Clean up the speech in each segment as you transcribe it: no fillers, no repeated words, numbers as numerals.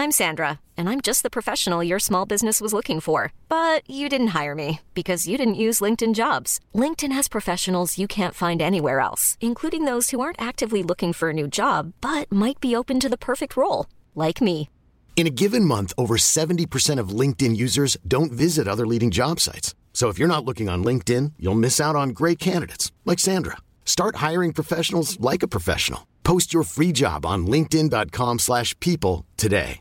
I'm Sandra, and I'm just the professional your small business was looking for. But you didn't hire me because you didn't use LinkedIn Jobs. LinkedIn has professionals you can't find anywhere else, including those who aren't actively looking for a new job, but might be open to the perfect role, like me. In a given month, over 70% of LinkedIn users don't visit other leading job sites. So if you're not looking on LinkedIn, you'll miss out on great candidates like Sandra. Start hiring professionals like a professional. Post your free job on linkedin.com/people today.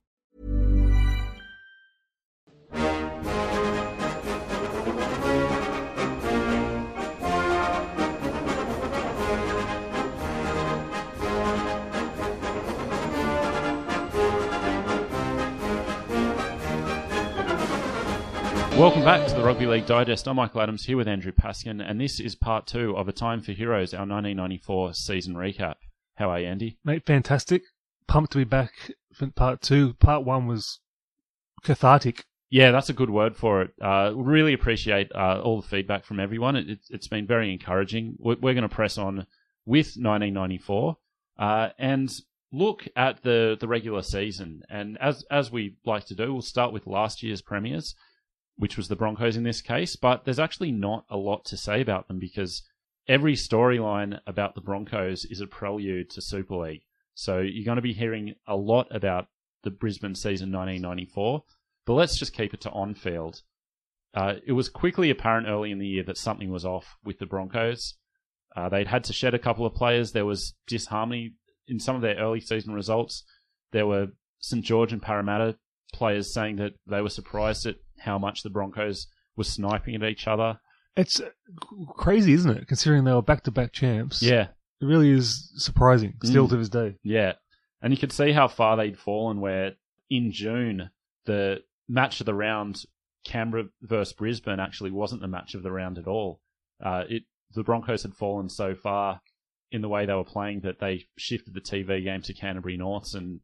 Welcome back to the Rugby League Digest. I'm Michael Adams here with Andrew Paskin, and this is part 2 of A Time for Heroes, our 1994 season recap. How are you, Andy? Mate, fantastic. Pumped to be back for part 2. Part 1 was cathartic. Yeah, that's a good word for it. Really appreciate all the feedback from everyone. It's been very encouraging. We're going to press on with 1994 and look at the regular season. And as we like to do, we'll start with last year's premiers, which was the Broncos in this case, but there's actually not a lot to say about them because every storyline about the Broncos is a prelude to Super League. So you're going to be hearing a lot about the Brisbane season 1994, but let's just keep it to on-field. It was quickly apparent early in the year that something was off with the Broncos. They'd had to shed a couple of players. There was disharmony in some of their early season results. There were St. George and Parramatta players saying that they were surprised at how much the Broncos were sniping at each other. It's crazy, isn't it? Considering they were back-to-back champs. Yeah. It really is surprising, still to this day. Yeah. And you could see how far they'd fallen where in June, the match of the round, Canberra versus Brisbane, actually wasn't the match of the round at all. The Broncos had fallen so far in the way they were playing that they shifted the TV game to Canterbury Norths and,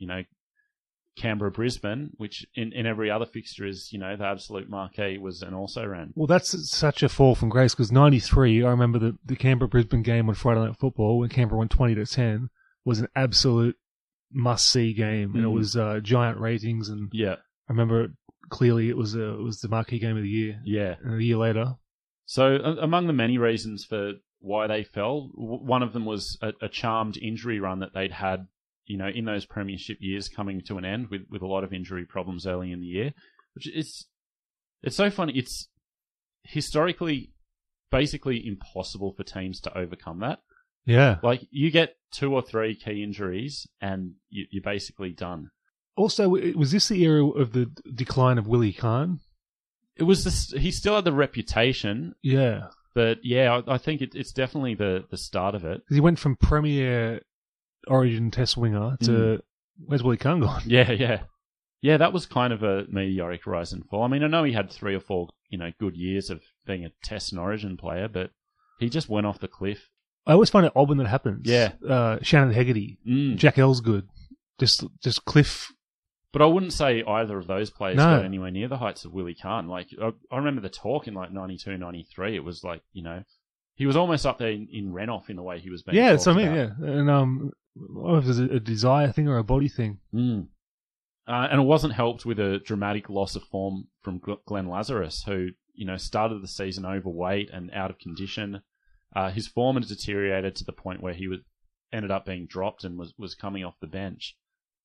Canberra-Brisbane, which in every other fixture is, the absolute marquee, was an also-ran. Well, that's such a fall from grace because 93, I remember the Canberra-Brisbane game on Friday Night Football when Canberra won 20-10 was an absolute must-see game. And it was giant ratings. And yeah, I remember clearly it was the marquee game of the year. Yeah. And a year later. So among the many reasons for why they fell, one of them was a charmed injury run that they'd had in those premiership years coming to an end with a lot of injury problems early in the year, which it's so funny. It's historically basically impossible for teams to overcome that. Yeah. Like you get 2 or 3 key injuries and you're basically done. Also, was this the era of the decline of Willie Kahn? It was he still had the reputation. Yeah. But yeah, I think it's definitely the start of it. He went from premier Origin test winger to where's Willie Kahn gone? Yeah. That was kind of a meteoric rise and fall. I mean, I know he had 3 or 4 good years of being a test and Origin player, but he just went off the cliff. I always find it odd when that happens. Yeah, Shannon Hegarty, Jack Ellsgood, just cliff. But I wouldn't say either of those players got anywhere near the heights of Willie Kahn. Like I remember the talk in like 92, 93. It was like he was almost up there in Renouf in the way he was being. Yeah, that's what I mean. About. Yeah, and I don't know if it was a desire thing or a body thing. And it wasn't helped with a dramatic loss of form from Glenn Lazarus, who started the season overweight and out of condition. His form had deteriorated to the point where he ended up being dropped and was coming off the bench.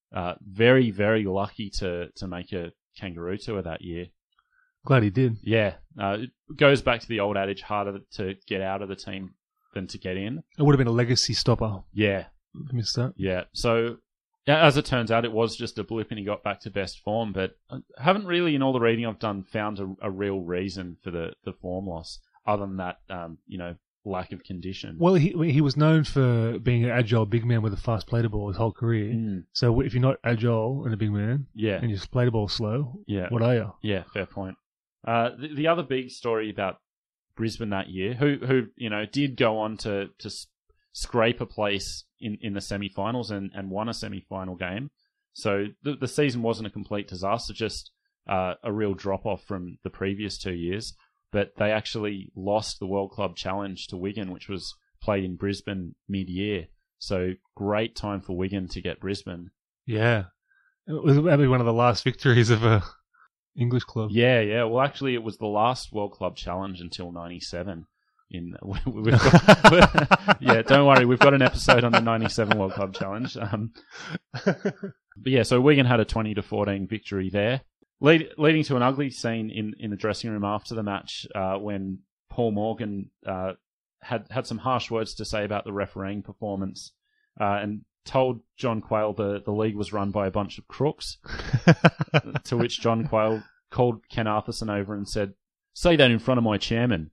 Very, very lucky to make a Kangaroo tour that year. Glad he did. Yeah. It goes back to the old adage, harder to get out of the team than to get in. It would have been a legacy stopper. Yeah. Missed that. Yeah. So, as it turns out, it was just a blip and he got back to best form, but I haven't really, in all the reading I've done, found a real reason for the form loss, other than that, lack of condition. Well, he was known for being an agile big man with a fast play to ball his whole career. So if you're not agile and a big man, and you play the ball slow, what are you? Yeah, fair point. The other big story about Brisbane that year, who did go on to scrape a place in the semi-finals and won a semi-final game. So the season wasn't a complete disaster, just a real drop-off from the previous 2 years. But they actually lost the World Club Challenge to Wigan, which was played in Brisbane mid-year. So great time for Wigan to get Brisbane. Yeah. It was maybe one of the last victories of a English club. Yeah. Well, actually, it was the last World Club Challenge until '97. We've got, yeah, don't worry, we've got an episode on the '97 World Club Challenge. But yeah, so Wigan had a 20-14 victory there, leading to an ugly scene in the dressing room after the match when Paul Morgan had some harsh words to say about the refereeing performance and told John Quayle the league was run by a bunch of crooks. To which John Quayle called Ken Arthurson over and said, "Say that in front of my chairman."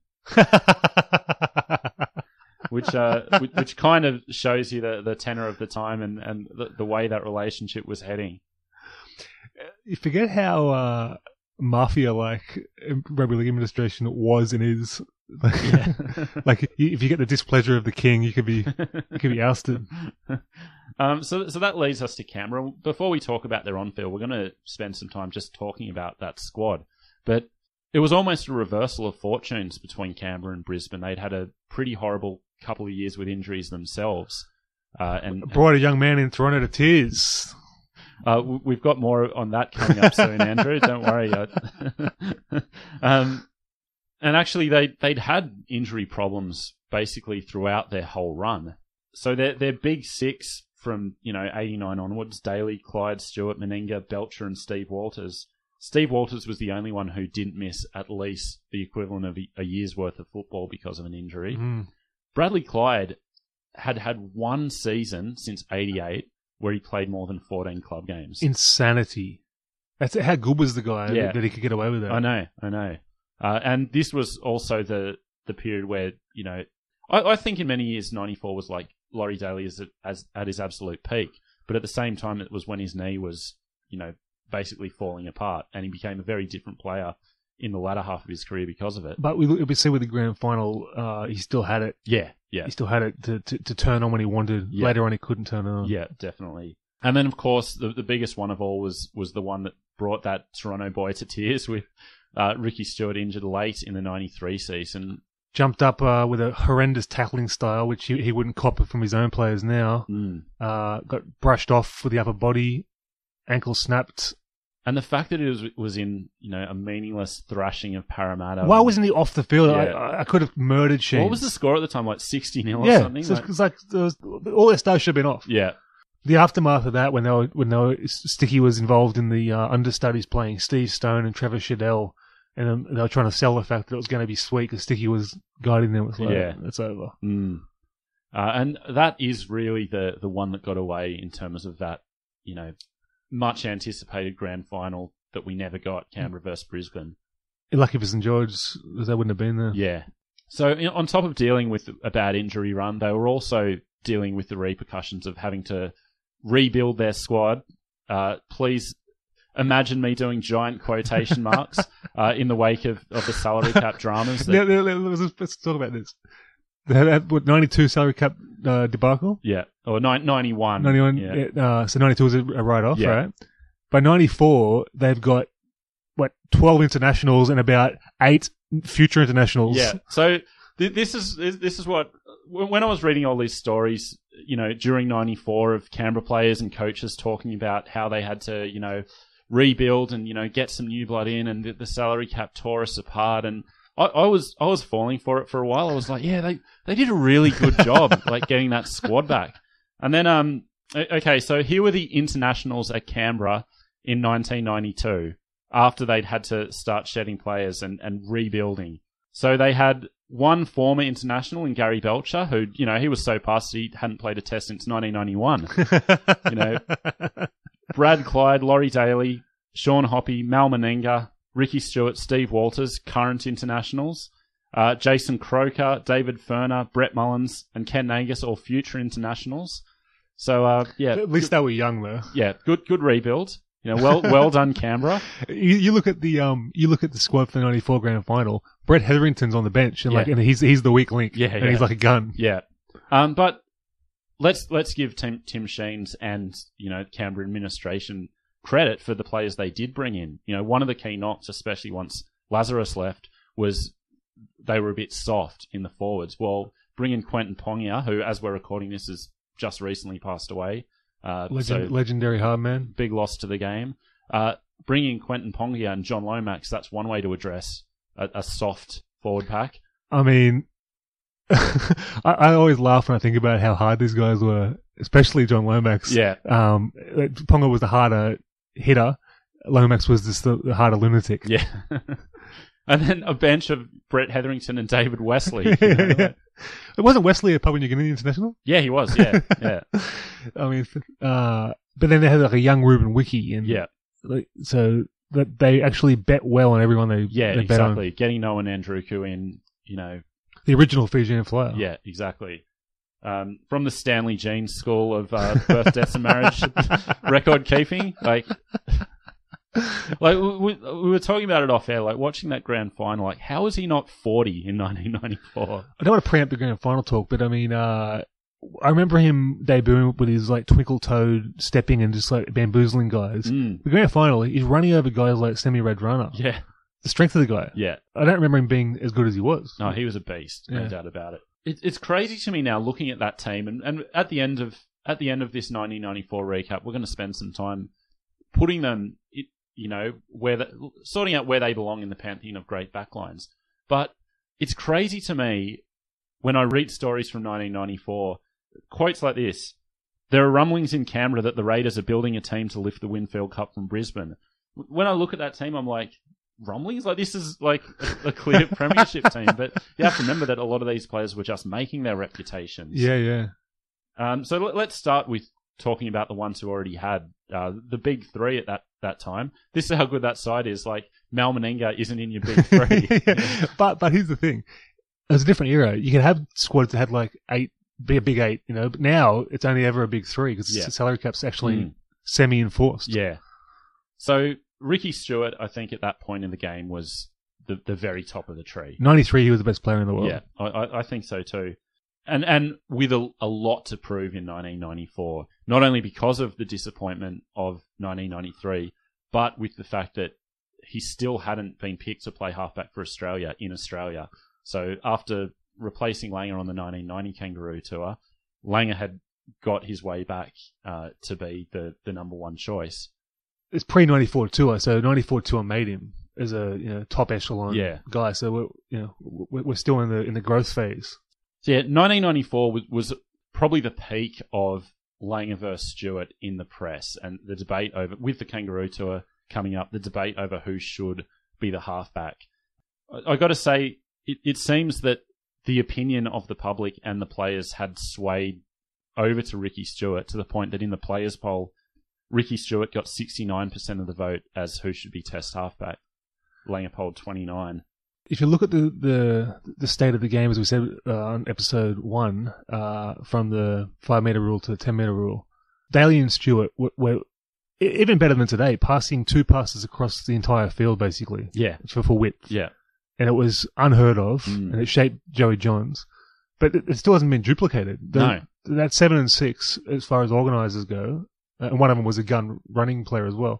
which kind of shows you the tenor of the time and the way that relationship was heading. You forget how mafia-like rugby league administration was and is. Yeah. Like if you get the displeasure of the king, you could be ousted. So that leads us to Canberra. Before we talk about their on-field, we're going to spend some time just talking about that squad. But it was almost a reversal of fortunes between Canberra and Brisbane. They'd had a pretty horrible couple of years with injuries themselves. And brought a young man in Toronto to tears. We've got more on that coming up soon, Andrew. Don't worry. And actually, they'd had injury problems basically throughout their whole run. So their big six from 89 onwards: Daly, Clyde, Stewart, Meninga, Belcher, and Steve Walters. Steve Walters was the only one who didn't miss at least the equivalent of a year's worth of football because of an injury. Bradley Clyde had one season since '88 where he played more than 14 club games. Insanity. That's how good was the guy that he could get away with that. I know. And this was also the period where, I think in many years, 94 was like Laurie Daly at his absolute peak. But at the same time, it was when his knee was, basically falling apart, and he became a very different player in the latter half of his career because of it. But we see with the grand final, he still had it. Yeah. He still had it to turn on when he wanted. Yeah. Later on, he couldn't turn on. Yeah, definitely. And then, of course, the biggest one of all was the one that brought that Toronto boy to tears with Ricky Stewart injured late in the '93 season. Jumped up with a horrendous tackling style, which he wouldn't copy from his own players now. Got brushed off with the upper body. Ankle snapped. And the fact that it was in, a meaningless thrashing of Parramatta. Why wasn't he off the field? Yeah. I could have murdered Sheens. What was the score at the time? Like 60-0 or something? Yeah, it's like all their stars should have been off. Yeah. The aftermath of that, when Sticky was involved in the understudies playing Steve Stone and Trevor Shadell, and they were trying to sell the fact that it was going to be sweet because Sticky was guiding them. It's like, it's over. And that is really the one that got away in terms of that, much anticipated grand final that we never got, Canberra versus Brisbane. Lucky for St George, they wouldn't have been there. Yeah. So on top of dealing with a bad injury run, they were also dealing with the repercussions of having to rebuild their squad. Please imagine me doing giant quotation marks in the wake of the salary cap dramas. Let's talk about this. They had 92 salary cap debacle? Yeah. Or 91. 91. Yeah. So 92 was a write-off, right? By 94, they've got, 12 internationals and about 8 future internationals. Yeah. So this is what, when I was reading all these stories, during 94 of Canberra players and coaches talking about how they had to, rebuild and, get some new blood in, and the salary cap tore us apart, and I was falling for it for a while. I was like, yeah, they did a really good job, getting that squad back. And then, okay, so here were the internationals at Canberra in 1992 after they'd had to start shedding players and rebuilding. So they had one former international in Gary Belcher, who, he was so past he hadn't played a test since 1991. Brad Clyde, Laurie Daly, Sean Hoppy, Mal Meninga, Ricky Stewart, Steve Walters, current internationals, Jason Croker, David Ferner, Brett Mullins, and Ken Angus, all future internationals. So, at least they were young, though. Yeah, good rebuild. Well done, Canberra. You look at the squad for the '94 grand final. Brett Hetherington's on the bench, and he's the weak link. Yeah, he's like a gun. Yeah. But let's give Tim Sheens and Canberra administration credit for the players they did bring in. One of the key knocks, especially once Lazarus left, was they were a bit soft in the forwards. Well, bring in Quentin Pongia, who, as we're recording this, has just recently passed away. Legendary hard man. Big loss to the game. Bringing Quentin Pongia and John Lomax, that's one way to address a soft forward pack. I mean, I always laugh when I think about how hard these guys were, especially John Lomax. Yeah. Ponga was the harder hitter. Lomax was just the harder lunatic. Yeah. And then a bench of Brett Hetherington and David Wesley. Yeah. It wasn't Wesley a Papua New Guinea international? Yeah, he was. Yeah. Yeah. I mean, but then they had like a young Ruben Wiki, and so that they actually bet well on everyone they bet exactly. on. Getting Noah Nandruku in, the original Fijian flyer. Yeah, exactly. From the Stanley Jeans school of birth, deaths, and marriage record keeping, like we were talking about it off air, like watching that grand final, like how was he not 40 in 1994? I don't want to preempt the grand final talk, but I mean, I remember him debuting with his like twinkle toed stepping and just like bamboozling guys. The grand final, he's running over guys like Semi Radradra. Yeah. The strength of the guy. Yeah. I don't remember him being as good as he was. No, he was a beast, no doubt about it. It's crazy to me now looking at that team, and at the end of this 1994 recap, we're going to spend some time putting them, sorting out where they belong in the pantheon of great backlines. But it's crazy to me when I read stories from 1994, quotes like this: "There are rumblings in Canberra that the Raiders are building a team to lift the Winfield Cup from Brisbane." When I look at that team, I'm like, rumblings? Like, this is like a clear premiership team. But you have to remember that a lot of these players were just making their reputations. Yeah. So let's start with talking about the ones who already had the big three at that time. This is how good that side is. Like, Mal Meninga isn't in your big three. But here's the thing. It was a different era. You could have squads that had like be a big eight, but now it's only ever a big three because the salary cap's actually semi-enforced. Yeah. So Ricky Stewart, I think at that point in the game, was the very top of the tree. 93, he was the best player in the world. Yeah, I think so too. And with a lot to prove in 1994, not only because of the disappointment of 1993, but with the fact that he still hadn't been picked to play halfback for Australia in Australia. So after replacing Langer on the 1990 Kangaroo Tour, Langer had got his way back to be the number one choice. It's pre-94 tour, so 94 tour made him as a top echelon guy. So we're still in the growth phase. So 1994 was probably the peak of Langer versus Stewart in the press, and the debate with the Kangaroo Tour coming up, the debate over who should be the halfback. I got to say, it seems that the opinion of the public and the players had swayed over to Ricky Stewart to the point that in the players' poll, Ricky Stewart got 69% of the vote as who should be test halfback. Langer polled 29%. If you look at the state of the game, as we said on episode 1, from the 5 metre rule to the 10 metre rule, Daly and Stewart were even better than today, passing 2 passes across the entire field, basically. Yeah. For width. Yeah. And it was unheard of, and it shaped Joey Johns. But it still hasn't been duplicated. No. That 7 and 6, as far as organisers go, and one of them was a gun running player as well,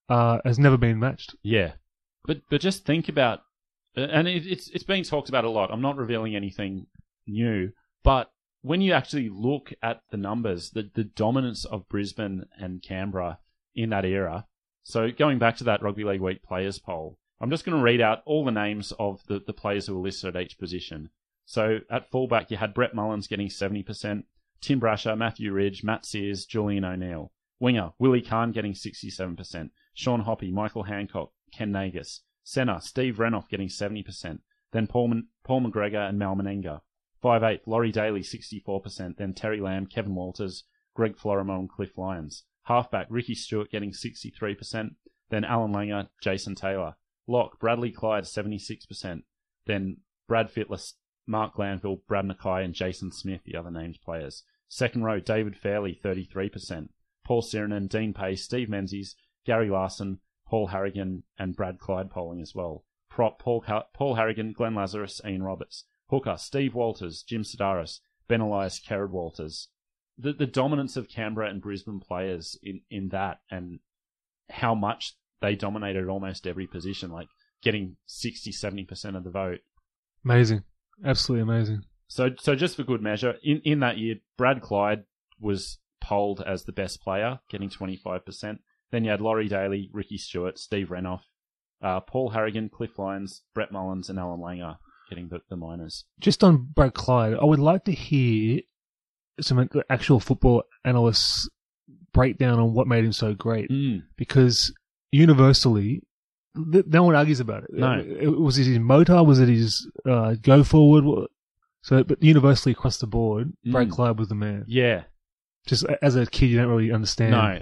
has never been matched. Yeah. But just think about, and it's being talked about a lot. I'm not revealing anything new, but when you actually look at the numbers, the dominance of Brisbane and Canberra in that era. So going back to that Rugby League Week players poll, I'm just going to read out all the names of the players who were listed at each position. So at fullback, you had Brett Mullins getting 70%, Tim Brasher, Matthew Ridge, Matt Sears, Julian O'Neill. Winger, Willie Kahn getting 67%, Sean Hoppy, Michael Hancock, Ken Nagus. Centre, Steve Renoff getting 70%, then Paul McGregor and Mal Meninga. 5'8", Laurie Daly 64%, then Terry Lamb, Kevin Walters, Greg Florimo and Cliff Lyons. Halfback, Ricky Stewart getting 63%, then Alan Langer, Jason Taylor. Lock, Bradley Clyde 76%, then Brad Fittler, Mark Glanville, Brad Mackay and Jason Smith, the other named players. Second row, David Fairley 33%, Paul Sirenen, Dean Pace, Steve Menzies, Gary Larson, Paul Harrigan and Brad Clyde polling as well. Prop, Paul Harrigan, Glenn Lazarus, Ian Roberts. Hooker, Steve Walters, Jim Sedaris, Ben Elias, Kerrod Walters. The dominance of Canberra and Brisbane players in that, and how much they dominated almost every position, like getting 60-70% of the vote. Amazing. Absolutely amazing. So just for good measure, in that year, Brad Clyde was polled as the best player, getting 25%. Then you had Laurie Daly, Ricky Stewart, Steve Renouf, Paul Harrigan, Cliff Lyons, Brett Mullins, and Alan Langer getting the minors. Just on Brad Clyde, I would like to hear some actual football analysts breakdown on what made him so great. Because universally, no one argues about it. No. Was it his motor? Was it his go forward? So, but universally across the board, Brad Clyde was the man. Yeah. Just as a kid, you don't really understand. No,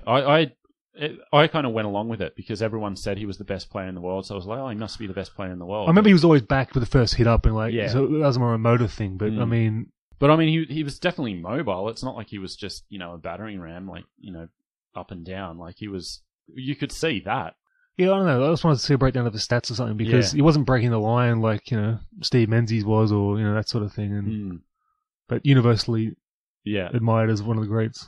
I kind of went along with it because everyone said he was the best player in the world. So I was like, oh, he must be the best player in the world. I remember he was always back with the first hit up and so that was more a motor thing. But I mean, he was definitely mobile. It's not like he was just, a battering ram, up and down. Like you could see that. Yeah, I don't know. I just wanted to see a breakdown of the stats or something because he wasn't breaking the line like, Steve Menzies was or, that sort of thing. And but universally admired as one of the greats.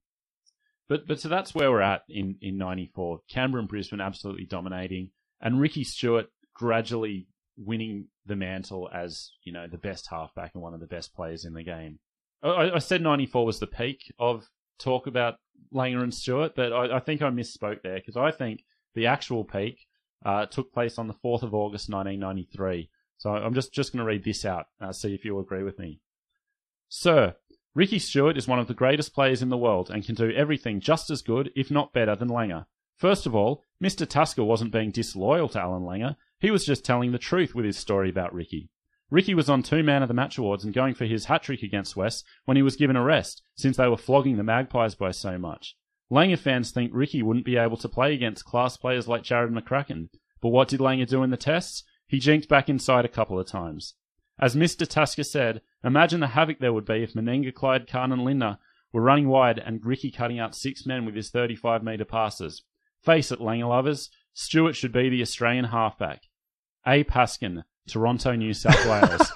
But so that's where we're at in 94. Canberra and Brisbane absolutely dominating, and Ricky Stewart gradually winning the mantle as, the best halfback and one of the best players in the game. I said 94 was the peak of talk about Langer and Stewart, but I think I misspoke there because I think the actual peak took place on the 4th of August 1993. So I'm just going to read this out, see if you agree with me. Sir, Ricky Stewart is one of the greatest players in the world and can do everything just as good, if not better, than Langer. First of all, Mr. Tasker wasn't being disloyal to Alan Langer. He was just telling the truth with his story about Ricky. Ricky was on 2 Man of the Match awards and going for his hat-trick against West when he was given a rest, since they were flogging the Magpies by so much. Langer fans think Ricky wouldn't be able to play against class players like Jared McCracken. But what did Langer do in the tests? He jinked back inside a couple of times. As Mr. Tasker said, imagine the havoc there would be if Meninga, Clyde, Carn and Lindner were running wide and Ricky cutting out 6 men with his 35-metre passes. Face it, Langer lovers, Stewart should be the Australian halfback. A. Paskin, Toronto, New South Wales.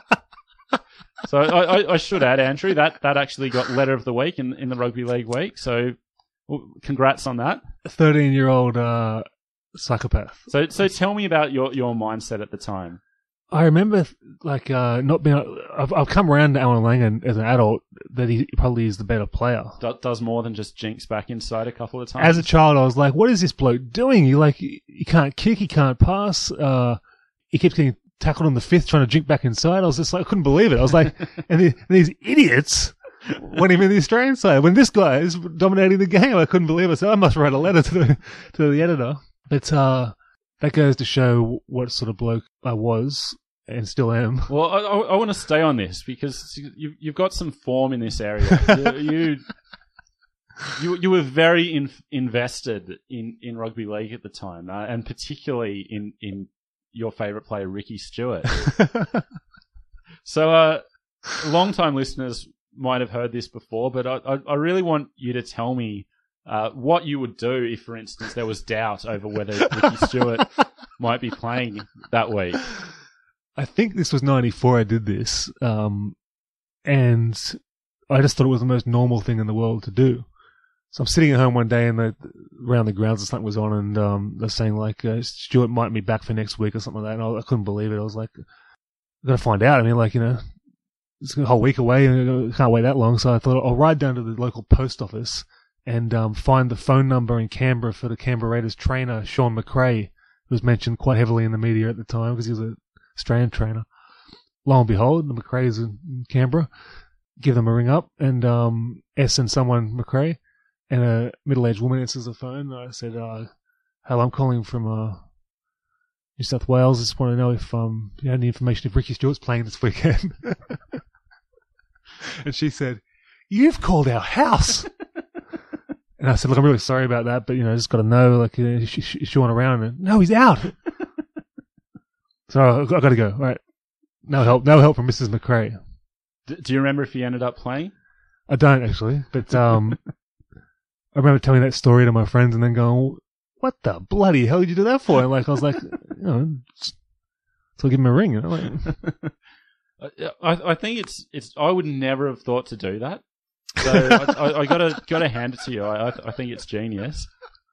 So I should add, Andrew, that actually got Letter of the Week in the Rugby League week, so congrats on that. A 13-year-old psychopath. So tell me about your mindset at the time. I remember, not being. I've come around to Alan Langer as an adult that he probably is the better player. Does more than just jinx back inside a couple of times. As a child, I was like, "What is this bloke doing? He can't kick, he can't pass. He keeps getting tackled on the 5th, trying to jink back inside." I was just like, I couldn't believe it. I was like, and these idiots want him in the Australian side when this guy is dominating the game. I couldn't believe it. So I must write a letter to the editor. But that goes to show what sort of bloke I was and still am. Well, I want to stay on this because you've got some form in this area. You were very invested in rugby league at the time, and particularly in your favourite player, Ricky Stewart. So, long-time listeners might have heard this before, but I really want you to tell me what you would do if, for instance, there was doubt over whether Ricky Stewart might be playing that week. I think this was 94 I did this, and I just thought it was the most normal thing in the world to do. So I'm sitting at home one day and around the grounds or something was on and they're saying Stewart might be back for next week or something like that, and I couldn't believe it. I was like, I've got to find out. I mean, it's a whole week away and I can't wait that long. So I thought I'll ride down to the local post office and find the phone number in Canberra for the Canberra Raiders trainer, Sean McRae, who was mentioned quite heavily in the media at the time because he was an Australian trainer. Lo and behold, the McRae's in Canberra. Give them a ring up and S and someone McRae and a middle-aged woman answers the phone. I said, hello, I'm calling from New South Wales. I just want to know if you had any information if Ricky Stewart's playing this weekend. And she said, you've called our house. And I said, look, I'm really sorry about that, but, I just got to know, is Sean around? And, no, he's out. So I've got to go. All right. No help from Mrs. McRae. Do you remember if he ended up playing? I don't, actually. But I remember telling that story to my friends and then going, what the bloody hell did you do that for? And I was like, so I'll give him a ring. I think it's. I would never have thought to do that. So I gotta hand it to you. I think it's genius.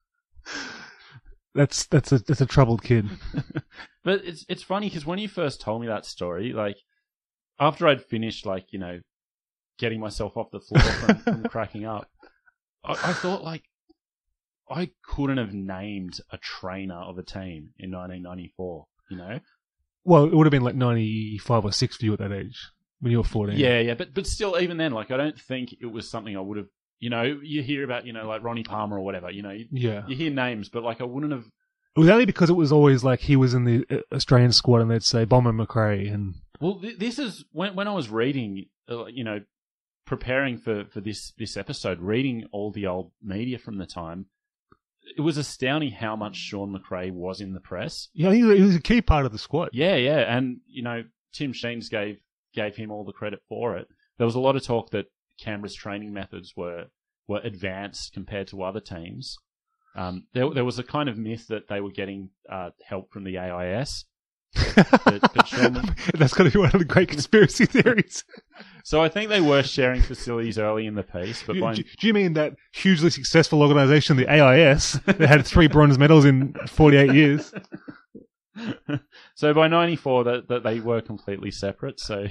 That's a troubled kid. But it's funny because when you first told me that story, after I'd finished, getting myself off the floor from cracking up, I thought, like, I couldn't have named a trainer of a team in 1994, you know? Well, it would have been like 95 or 6 for you at that age when you were 14. Yeah, but still, even then, like, I don't think it was something I would have, you know, you hear about, you know, like Ronnie Palmer or whatever, you know, you hear names, but like I wouldn't have. It was only because it was always like he was in the Australian squad and they'd say Bomber McRae. And well, this is when I was reading, you know, preparing for this episode, reading all the old media from the time, it was astounding how much Sean McRae was in the press. Yeah, he was a key part of the squad. Yeah, and you know, Tim Sheens gave him all the credit for it. There was a lot of talk that Canberra's training methods were advanced compared to other teams. There was a kind of myth that they were getting help from the AIS. but Sean... That's got to be one of the great conspiracy theories. So I think they were sharing facilities early in the piece. But do you mean that hugely successful organisation, the AIS, that had 3 bronze medals in 48 years? So by 94, that they were completely separate. So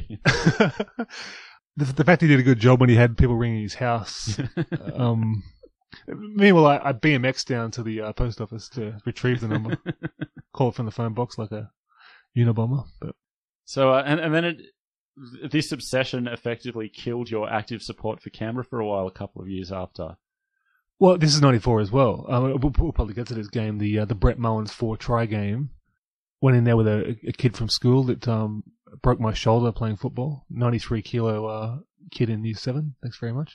the fact he did a good job when he had people ringing his house. Meanwhile, I BMX down to the post office to retrieve the number, call it from the phone box like a Unabomber. But so and then this obsession effectively killed your active support for Canberra for a while, a couple of years after. Well, this is 94 as well. We'll probably get to this game, the Brett Mullins 4-try game. Went in there with a kid from school that broke my shoulder playing football. 93 kilo kid in Year 7. Thanks very much.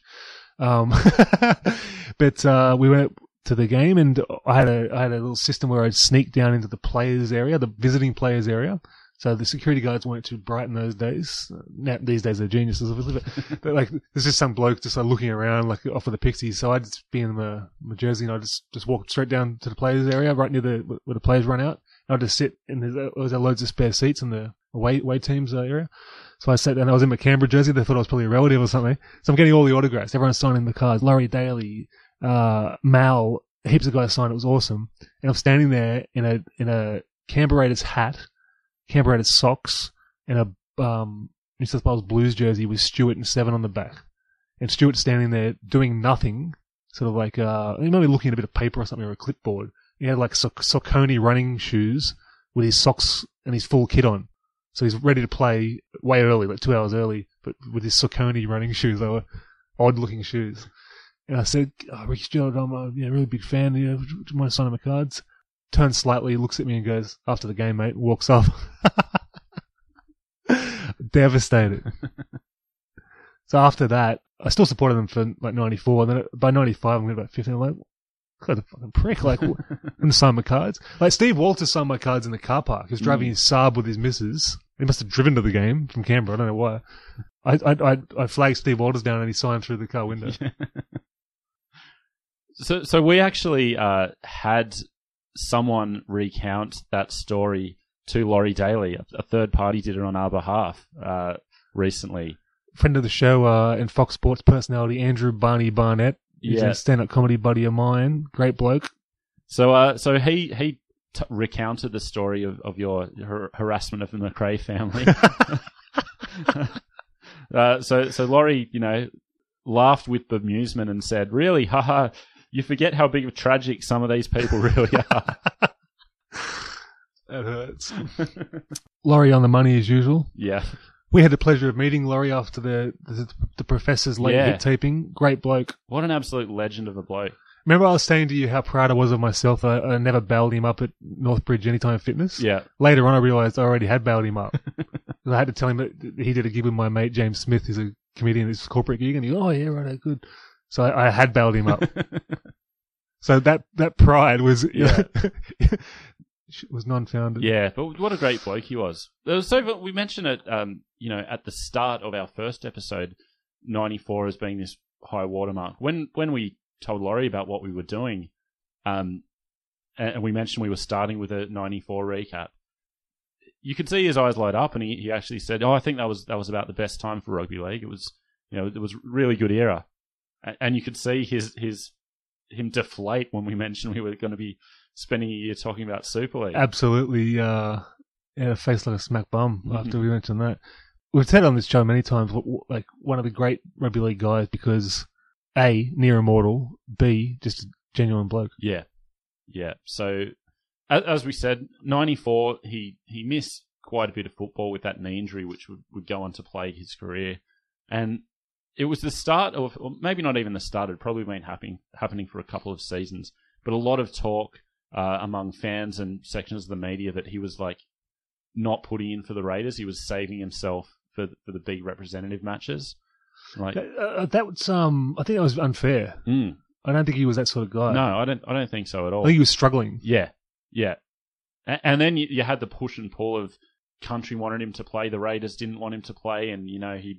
But we went to the game, and I had a little system where I'd sneak down into the players area, the visiting players area. So the security guards weren't too bright in those days. Now, these days they're geniuses, obviously. But like, there's just some bloke just like looking around, like off of the Pixies. So I'd just be in my jersey, and I'd just walk straight down to the players area, right near where the players run out. And I'd just sit, and there was loads of spare seats in the away teams area. So I sat down. I was in my Canberra jersey. They thought I was probably a relative or something. So I'm getting all the autographs. Everyone's signing the cards. Laurie Daly, Mal, heaps of guys signed. It was awesome. And I'm standing there in a Canberra Raiders hat, Canberra Raiders socks, and a New South Wales Blues jersey with Stewart and 7 on the back. And Stewart's standing there doing nothing, sort of like he might be looking at a bit of paper or something or a clipboard. He had like Saucony running shoes with his socks and his full kit on. So he's ready to play way early, like 2 hours early, but with his Saucony running shoes. They were odd-looking shoes. And I said, Ricky Stewart, I'm a really big fan. Do you mind signing my cards? Turns slightly, looks at me and goes, after the game, mate, walks off. Devastated. So after that, I still supported them for like 94. And then by 95, I'm about 15. I'm like, God, the fucking prick. Like, I'm going to sign my cards. Like, Steve Walters signed my cards in the car park. He was driving his Saab with his missus. He must have driven to the game from Canberra. I don't know why. I flagged Steve Walters down and he signed through the car window. So we actually had someone recount that story to Laurie Daly. A third party did it on our behalf recently. Friend of the show and Fox Sports personality Andrew Barney Barnett. He's a stand-up comedy buddy of mine. Great bloke. So he recounted the story of your harassment of the McRae family. So Laurie, laughed with bemusement and said, "Really, haha, you forget how big of tragic some of these people really are." That hurts. Laurie on the money as usual. Yeah. We had the pleasure of meeting Laurie after the Professor's late hit taping. Great bloke. What an absolute legend of a bloke. Remember I was saying to you how proud I was of myself. I never bailed him up at Northbridge Anytime Fitness. Yeah. Later on I realised I already had bailed him up. I had to tell him that he did a gig with my mate James Smith, who's a comedian, this corporate gig, and he goes, "Oh yeah, right, good." So I had bailed him up. So that pride was was non-founded. Yeah, but what a great bloke he was. So we mentioned it, at the start of our first episode, 94 as being this high watermark. When we told Laurie about what we were doing, and we mentioned we were starting with a 94 recap, you could see his eyes light up, and he actually said, "Oh, I think that was about the best time for rugby league. It was, it was a really good era," and you could see him deflate when we mentioned we were going to be spending a year talking about Super League. Absolutely, a face like a smack bum after we mentioned that. We've said on this show many times, like one of the great rugby league guys, because A, near immortal, B, just a genuine bloke. Yeah. Yeah. So, as we said, 94, he missed quite a bit of football with that knee injury, which would go on to plague his career. And it was the start of, or maybe not even the start, it'd probably been happening for a couple of seasons, but a lot of talk among fans and sections of the media that he was like not putting in for the Raiders. He was saving himself for the big representative matches. Like that was I think that was unfair. I don't think he was that sort of guy. No, I don't think so at all. I think he was struggling. Yeah. And then you had the push and pull of country wanted him to play, the Raiders didn't want him to play, and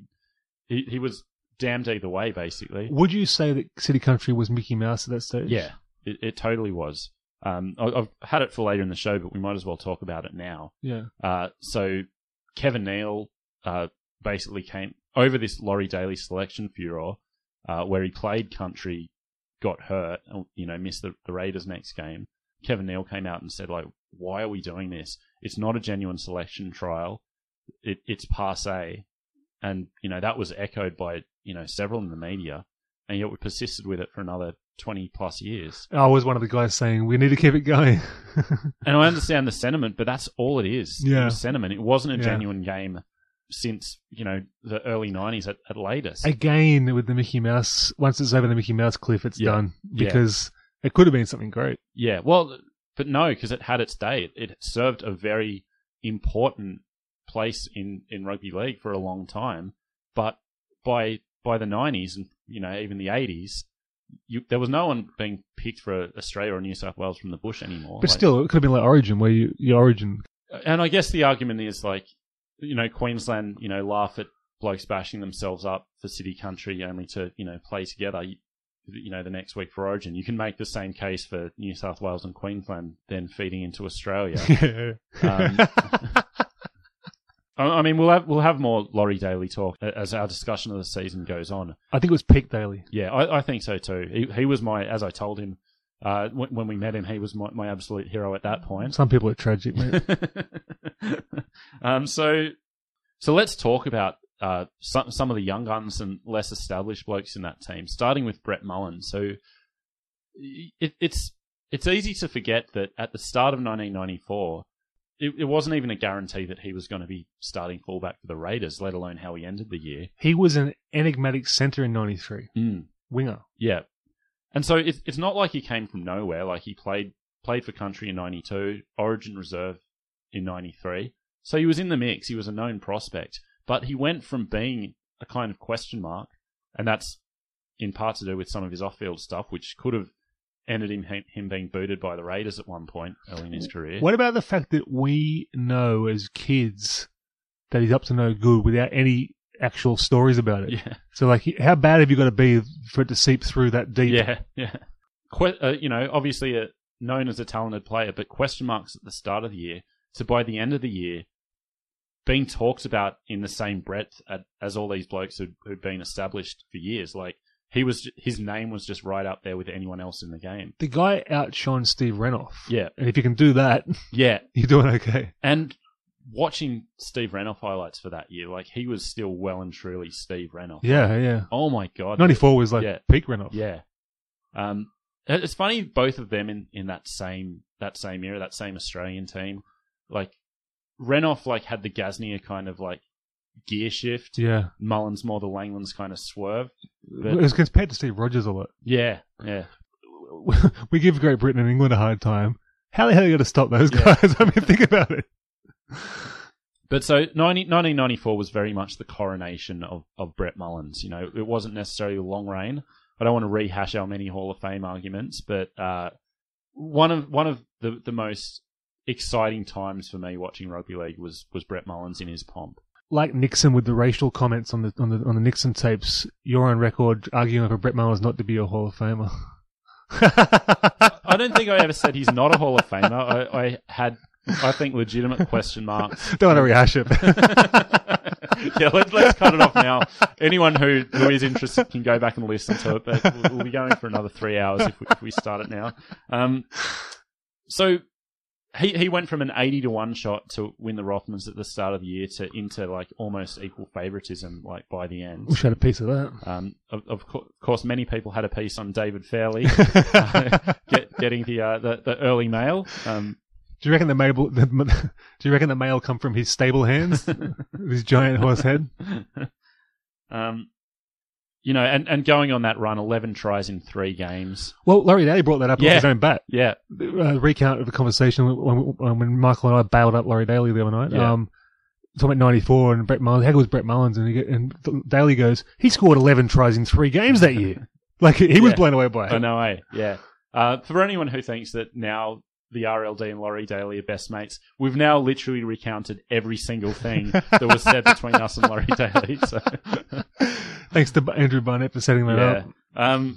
he was damned either way, basically. Would you say that City Country was Mickey Mouse at that stage? Yeah, it totally was. I've had it for later in the show, but we might as well talk about it now. Yeah. So Kevin Neal basically came over this Laurie Daly selection furor, where he played country, got hurt, missed the Raiders next game. Kevin Neal came out and said, like, why are we doing this? It's not a genuine selection trial. It's passe. And, that was echoed by, several in the media. And yet we persisted with it for another 20 plus years. I was one of the guys saying, we need to keep it going. And I understand the sentiment, but that's all it is. Yeah. It was sentiment. It wasn't a genuine game since, the early 90s at latest. Again, with the Mickey Mouse, once it's over the Mickey Mouse cliff, it's done. Because it could have been something great. Yeah, well, but no, because it had its day. It served a very important place in rugby league for a long time. But by the 90s and, even the 80s, there was no one being picked for Australia or New South Wales from the bush anymore. But still, it could have been like Origin, where your Origin... And I guess the argument is like, Queensland, laugh at blokes bashing themselves up for City Country only to, play together, the next week for Origin. You can make the same case for New South Wales and Queensland then feeding into Australia. I mean, we'll have more Laurie Daly talk as our discussion of the season goes on. I think it was peak Daly. Yeah, I think so too. He was as I told him, when we met him, he was my absolute hero at that point. Some people are tragic, mate. So let's talk about some of the young guns and less established blokes in that team, starting with Brett Mullins. So it's easy to forget that at the start of 1994, it wasn't even a guarantee that he was going to be starting fullback for the Raiders, let alone how he ended the year. He was an enigmatic centre in 93. Winger. Yeah. And so it's not like he came from nowhere. Like he played for country in 92, Origin reserve in 93. So he was in the mix. He was a known prospect. But he went from being a kind of question mark, and that's in part to do with some of his off-field stuff, which could have ended him being booted by the Raiders at one point early in his career. What about the fact that we know as kids that he's up to no good without any actual stories about it? Yeah. So, like, how bad have you got to be for it to seep through that deep? Yeah. Obviously known as a talented player, but question marks at the start of the year. So by the end of the year, being talked about in the same breadth as all these blokes who'd been established for years. Like, his name was just right up there with anyone else in the game. The guy outshone Steve Renouf. Yeah. And if you can do that, yeah, you're doing okay. And watching Steve Renouf highlights for that year, like, he was still well and truly Steve Renouf. Yeah. Oh my God. 94 was like peak Renouf. Yeah. It's funny, both of them in that same era, that same Australian team, like, Renouf had the Gasnier kind of gear shift. Yeah. Mullins more the Langlands kind of swerve. But, it was compared to Steve Rogers a lot. Yeah. We give Great Britain and England a hard time. How the hell are you going to stop those guys? I mean, think about it. But so 1994 was very much the coronation of Brett Mullins. It wasn't necessarily a long reign. I don't want to rehash our many Hall of Fame arguments, but one of the most exciting times for me watching rugby league was Brett Mullins in his pomp. Like Nixon with the racial comments on the Nixon tapes, you're on record arguing for Brett Mullins not to be a Hall of Famer. I don't think I ever said he's not a Hall of Famer. I had, I think, legitimate question marks. Don't want to rehash it. Yeah, let's cut it off now. Anyone who is interested can go back and listen to it, but we'll be going for another 3 hours if we start it now. So He went from an 80-1 shot to win the Rothmans at the start of the year to into like almost equal favouritism like by the end. Wish I had a piece of that. Of course, many people had a piece on David Fairley getting the early mail. Do you reckon the mail come from his stable hands, his giant horse head? And going on that run, 11 tries in 3 games. Well, Laurie Daly brought that up off his own bat. Yeah. Recount of the conversation when Michael and I bailed up Laurie Daly the other night. Yeah. Talking about 94 and Brett Mullins. How good was Brett Mullins? And Daly goes, he scored 11 tries in 3 games that year. Like, he was blown away by it. I know, eh? Yeah. For anyone who thinks that now the RLD and Laurie Daly are best mates, we've now literally recounted every single thing that was said between us and Laurie Daly. So. Thanks to Andrew Barnett for setting that up.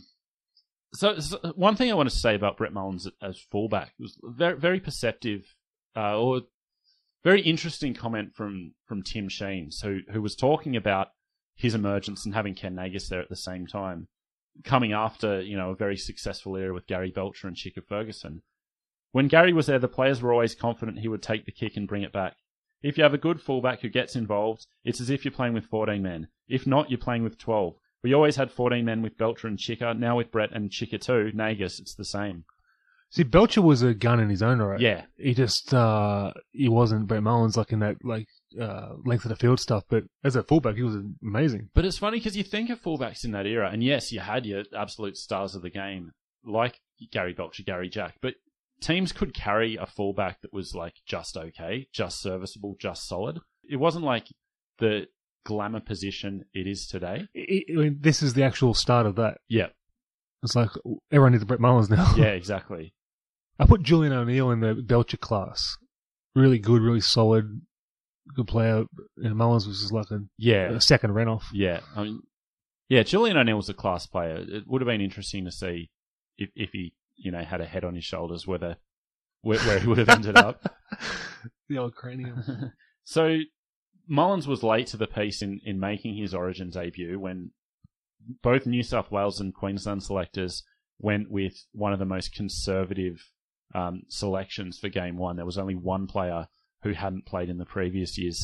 So one thing I want to say about Brett Mullins as fullback was very, very perceptive, or very interesting comment from Tim Sheens, who was talking about his emergence and having Ken Nagus there at the same time, coming after a very successful era with Gary Belcher and Chicka Ferguson. When Gary was there, the players were always confident he would take the kick and bring it back. If you have a good fullback who gets involved, it's as if you're playing with 14 men. If not, you're playing with 12. We always had 14 men with Belcher and Chicka. Now with Brett and Chicka too, Nagus, it's the same. See, Belcher was a gun in his own right. Yeah. He just, he wasn't Brett Mullins like in that, length of the field stuff, but as a fullback, he was amazing. But it's funny because you think of fullbacks in that era, and yes, you had your absolute stars of the game, like Gary Belcher, Gary Jack, but teams could carry a fullback that was like just okay, just serviceable, just solid. It wasn't like the glamour position it is today. This is the actual start of that. Yeah. It's like everyone needs a Brett Mullins now. Yeah, exactly. I put Julian O'Neill in the Belcher class. Really good, really solid, good player. Mullins was just like a second run-off. Yeah. I mean, Julian O'Neill was a class player. It would have been interesting to see if he had a head on his shoulders, where he would have ended up. The old cranium. So Mullins was late to the piece in making his Origin debut when both New South Wales and Queensland selectors went with one of the most conservative selections for Game 1. There was only one player who hadn't played in the previous year's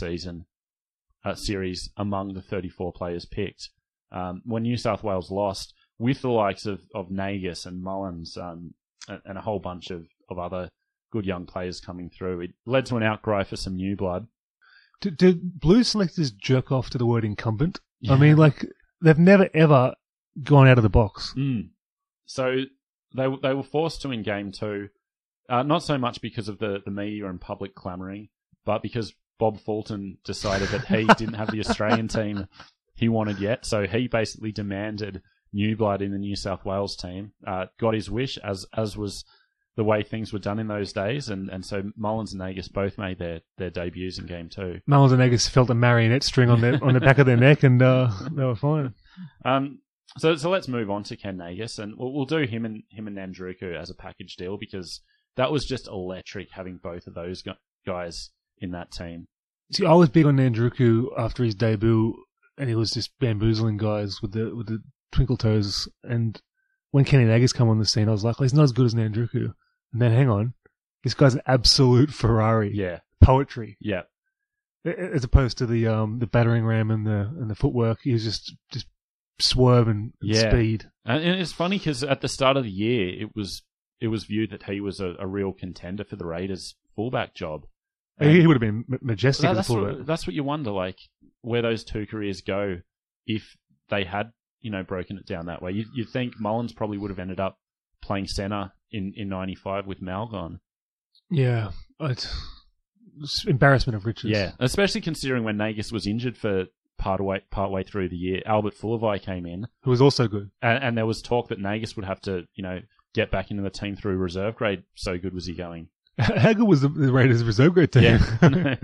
series among the 34 players picked. When New South Wales lost, with the likes of Nagus and Mullins and a whole bunch of other good young players coming through, it led to an outcry for some new blood. Do Blues selectors jerk off to the word incumbent? Yeah. I mean, they've never, ever gone out of the box. So they were forced to in Game 2, not so much because of the media and public clamouring, but because Bob Fulton decided that he didn't have the Australian team he wanted yet, so he basically demanded new blood in the New South Wales team, got his wish, as was the way things were done in those days, and so Mullins and Nagus both made their debuts in Game 2. Mullins and Nagus felt a marionette string on the back of their neck, and they were fine. So let's move on to Ken Nagus, and we'll do him and Nandruku as a package deal, because that was just electric having both of those guys in that team. See, I was big on Nandruku after his debut, and he was just bamboozling guys with the twinkle toes. And when Kenny Nagus come on the scene, I was like, well, he's not as good as Nandruku. And then hang on, this guy's an absolute Ferrari. Yeah, poetry. Yeah, as opposed to the battering ram and the footwork. He was just swerve and speed. And it's funny because at the start of the year, it was viewed that he was a real contender for the Raiders fullback job. And he would have been majestic as a fullback. That's what you wonder, like where those two careers go if they had broken it down that way. You'd think Mullins probably would have ended up playing centre in 95 with Mal gone. Yeah, it's embarrassment of riches. Yeah, especially considering when Nagus was injured for partway through the year, Albert Fullervie came in, who was also good, and there was talk that Nagus would have to get back into the team through reserve grade. So good was he going. How good was the Raiders reserve grade team? Yeah.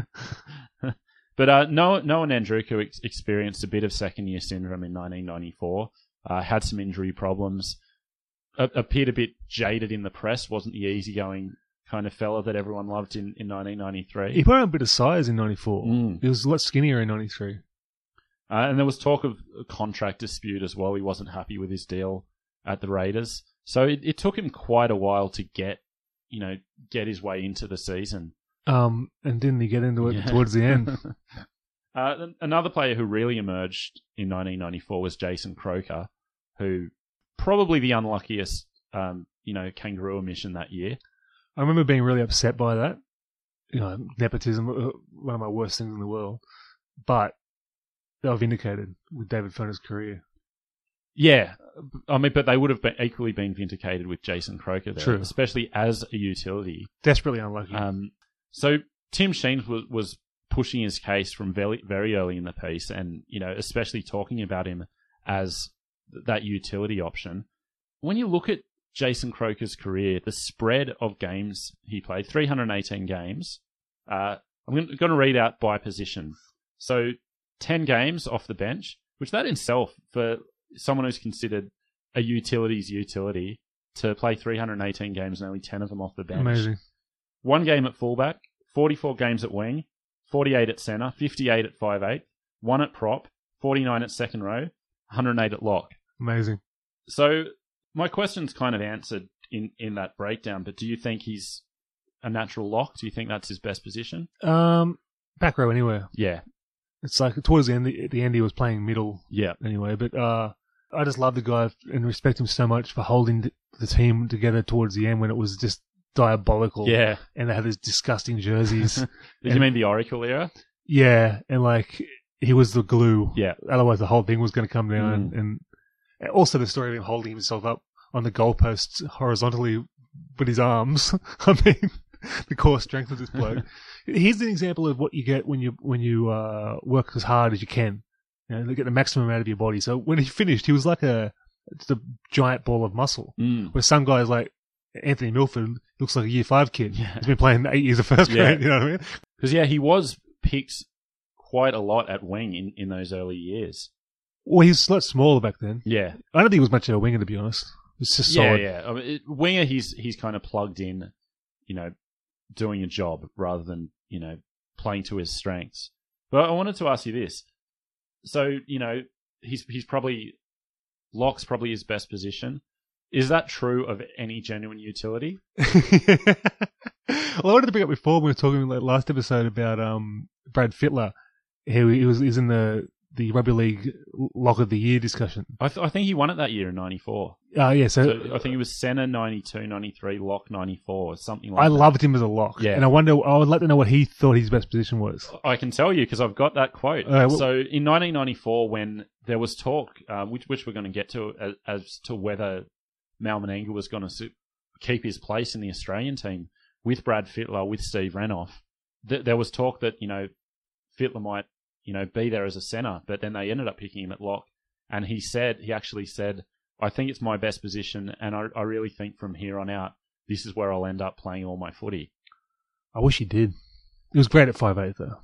But Noah Nandruku experienced a bit of second-year syndrome in 1994, had some injury problems, appeared a bit jaded in the press, wasn't the easygoing kind of fella that everyone loved in 1993. He put on a bit of size in 94. He was a lot skinnier in 93. And there was talk of a contract dispute as well. He wasn't happy with his deal at the Raiders. So it took him quite a while to get get his way into the season. And didn't he get into it towards the end? Another player who really emerged in 1994 was Jason Croker, who probably the unluckiest, kangaroo omission that year. I remember being really upset by that. Nepotism, one of my worst things in the world. But they were vindicated with David Furner's career. Yeah, I mean, but they would have equally been vindicated with Jason Croker there, True. Especially as a utility. Desperately unlucky. So Tim Sheens was pushing his case from very, very early in the piece, and especially talking about him as that utility option. When you look at Jason Croker's career, the spread of games he played, 318 games. I'm going to read out by position. So 10 games off the bench, which that in itself, for someone who's considered a utility's utility, to play 318 games and only 10 of them off the bench. Amazing. 1 game at fullback, 44 games at wing, 48 at centre, 58 at 5'8", 1 at prop, 49 at second row, 108 at lock. Amazing. So my question's kind of answered in that breakdown, but do you think he's a natural lock? Do you think that's his best position? Back row anywhere. Yeah. It's like towards the end he was playing middle. Yeah. Anyway, but I just love the guy and respect him so much for holding the team together towards the end when it was just diabolical. Yeah. And they had these disgusting jerseys. Did you mean the Oracle era? Yeah, and he was the glue. Yeah. Otherwise the whole thing was going to come down. And also the story of him holding himself up on the goalposts horizontally with his arms. I mean, the core strength of this bloke. Here's an example of what you get when you work as hard as you can. To get the maximum out of your body. So when he finished, he was like just a giant ball of muscle. Where some guys like Anthony Milford looks like a year 5 kid. Yeah. He's been playing 8 years of first grade. You know what I mean? Because he was picked quite a lot at wing in those early years. Well, he was a lot smaller back then. Yeah, I don't think he was much of a winger, to be honest. It's just solid. Yeah. I mean, winger, he's kind of plugged in, doing a job rather than playing to his strengths. But I wanted to ask you this. So, he's probably... Lock's probably his best position. Is that true of any genuine utility? Well, I wanted to bring up before when we were talking last episode about Brad Fittler. He's in the Rugby League Lock of the Year discussion. I think he won it that year in 94. Yeah, so I think it was Senna 92, 93, Lock 94, something like that. I loved him as a lock. Yeah. And I would like to know what he thought his best position was. I can tell you because I've got that quote. So in 1994, when there was talk, which we're going to get to, as to whether Mal Meninga was going to keep his place in the Australian team with Brad Fittler, with Steve Renouf, there was talk that, Fittler might, be there as a centre, but then they ended up picking him at lock. And he actually said, I think it's my best position, and I really think from here on out, this is where I'll end up playing all my footy. I wish he did. He was great at 5'8", though.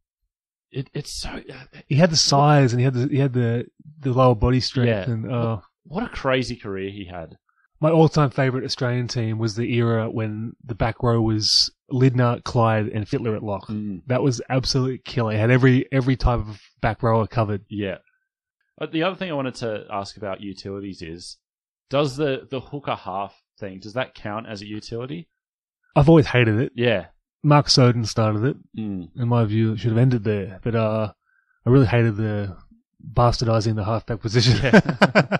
It's so... He had the size, and he had the lower body strength. Yeah. And what a crazy career he had. My all-time favourite Australian team was the era when the back row was Lidner, Clyde, and Fittler at lock. That was absolutely killer. He had every type of back rower covered. Yeah. The other thing I wanted to ask about utilities is, does the hooker half thing, does that count as a utility? I've always hated it. Yeah. Mark Soden started it. In my view, it should have ended there. But I really hated the bastardizing the halfback position. Yeah.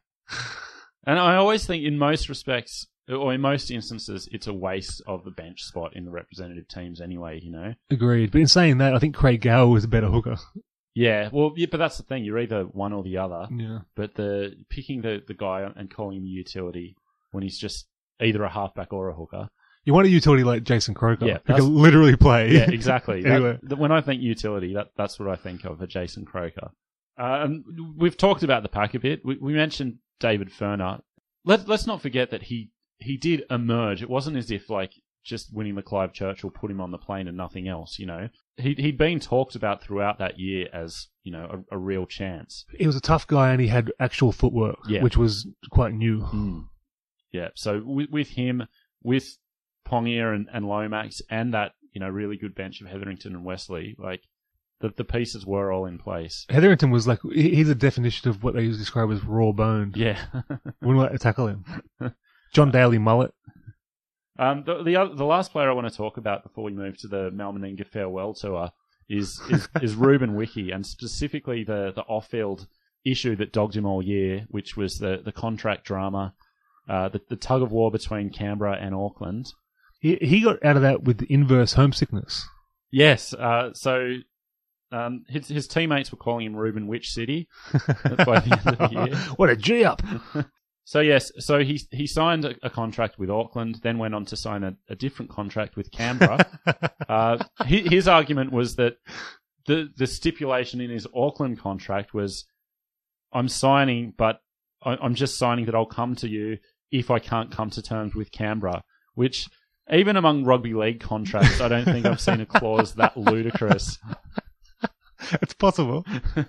And I always think in most respects, or in most instances, it's a waste of the bench spot in the representative teams anyway, Agreed. But in saying that, I think Craig Gower was a better hooker. Yeah, well, but that's the thing. You're either one or the other. Yeah. But picking the guy and calling him a utility when he's just either a halfback or a hooker. You want a utility like Jason Croker, who can literally play. Yeah, exactly. Anyway. When I think utility, that's what I think of, a Jason Croker. And we've talked about the pack a bit. We mentioned David Furner. Let's not forget that he did emerge. It wasn't as if just winning the Clive Churchill put him on the plane and nothing else. He'd been talked about throughout that year as a real chance. He was a tough guy and he had actual footwork, which was quite new. Yeah. So with him, with Pongia and Lomax, and that really good bench of Hetherington and Wesley, the pieces were all in place. Hetherington was he's a definition of what they used to describe as raw boned. Yeah. Wouldn't like to tackle him. John Daly mullet. The last player I want to talk about before we move to the Mal Meninga farewell tour is Ruben Wiki, and specifically the off-field issue that dogged him all year, which was the contract drama, the tug of war between Canberra and Auckland. He got out of that with the inverse homesickness. Yes, so his teammates were calling him Ruben Witch City by the end of the year. What a G-up! So yes, so he signed a contract with Auckland, then went on to sign a different contract with Canberra. His argument was that the stipulation in his Auckland contract was, I'm signing, but I'm just signing that I'll come to you if I can't come to terms with Canberra, which even among rugby league contracts, I don't think I've seen a clause that ludicrous. It's possible.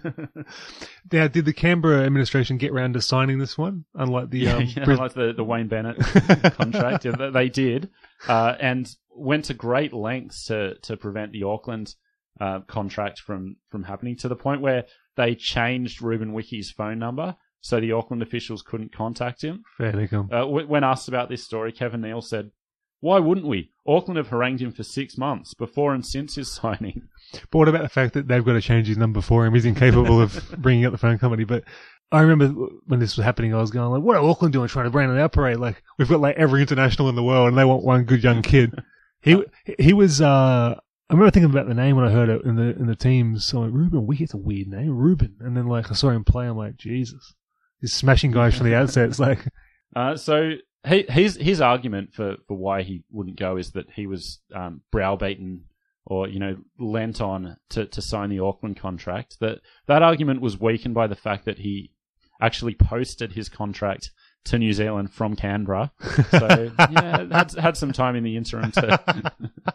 Now, did the Canberra administration get round to signing this one? Unlike the unlike the Wayne Bennett contract, they did, and went to great lengths to prevent the Auckland contract from happening, to the point where they changed Ruben Wiki's phone number so the Auckland officials couldn't contact him. Fair dinkum. When asked about this story, Kevin Neal said, "Why wouldn't we? Auckland have harangued him for 6 months, before and since his signing." But what about the fact that they've got to change his number for him? He's incapable of bringing up the phone company. But I remember when this was happening, I was going like, what are Auckland doing trying to brand an our parade? Like, we've got like every international in the world and they want one good young kid. He was, I remember thinking about the name when I heard it in the teams. So like, Ruben Wiki, it's a weird name, Ruben. And then like I saw him play, I'm like, Jesus. He's smashing guys from the outset. It's like... So his argument for why he wouldn't go is that he was browbeaten or, lent on to sign the Auckland contract. That argument was weakened by the fact that he actually posted his contract to New Zealand from Canberra. So, had some time in the interim to...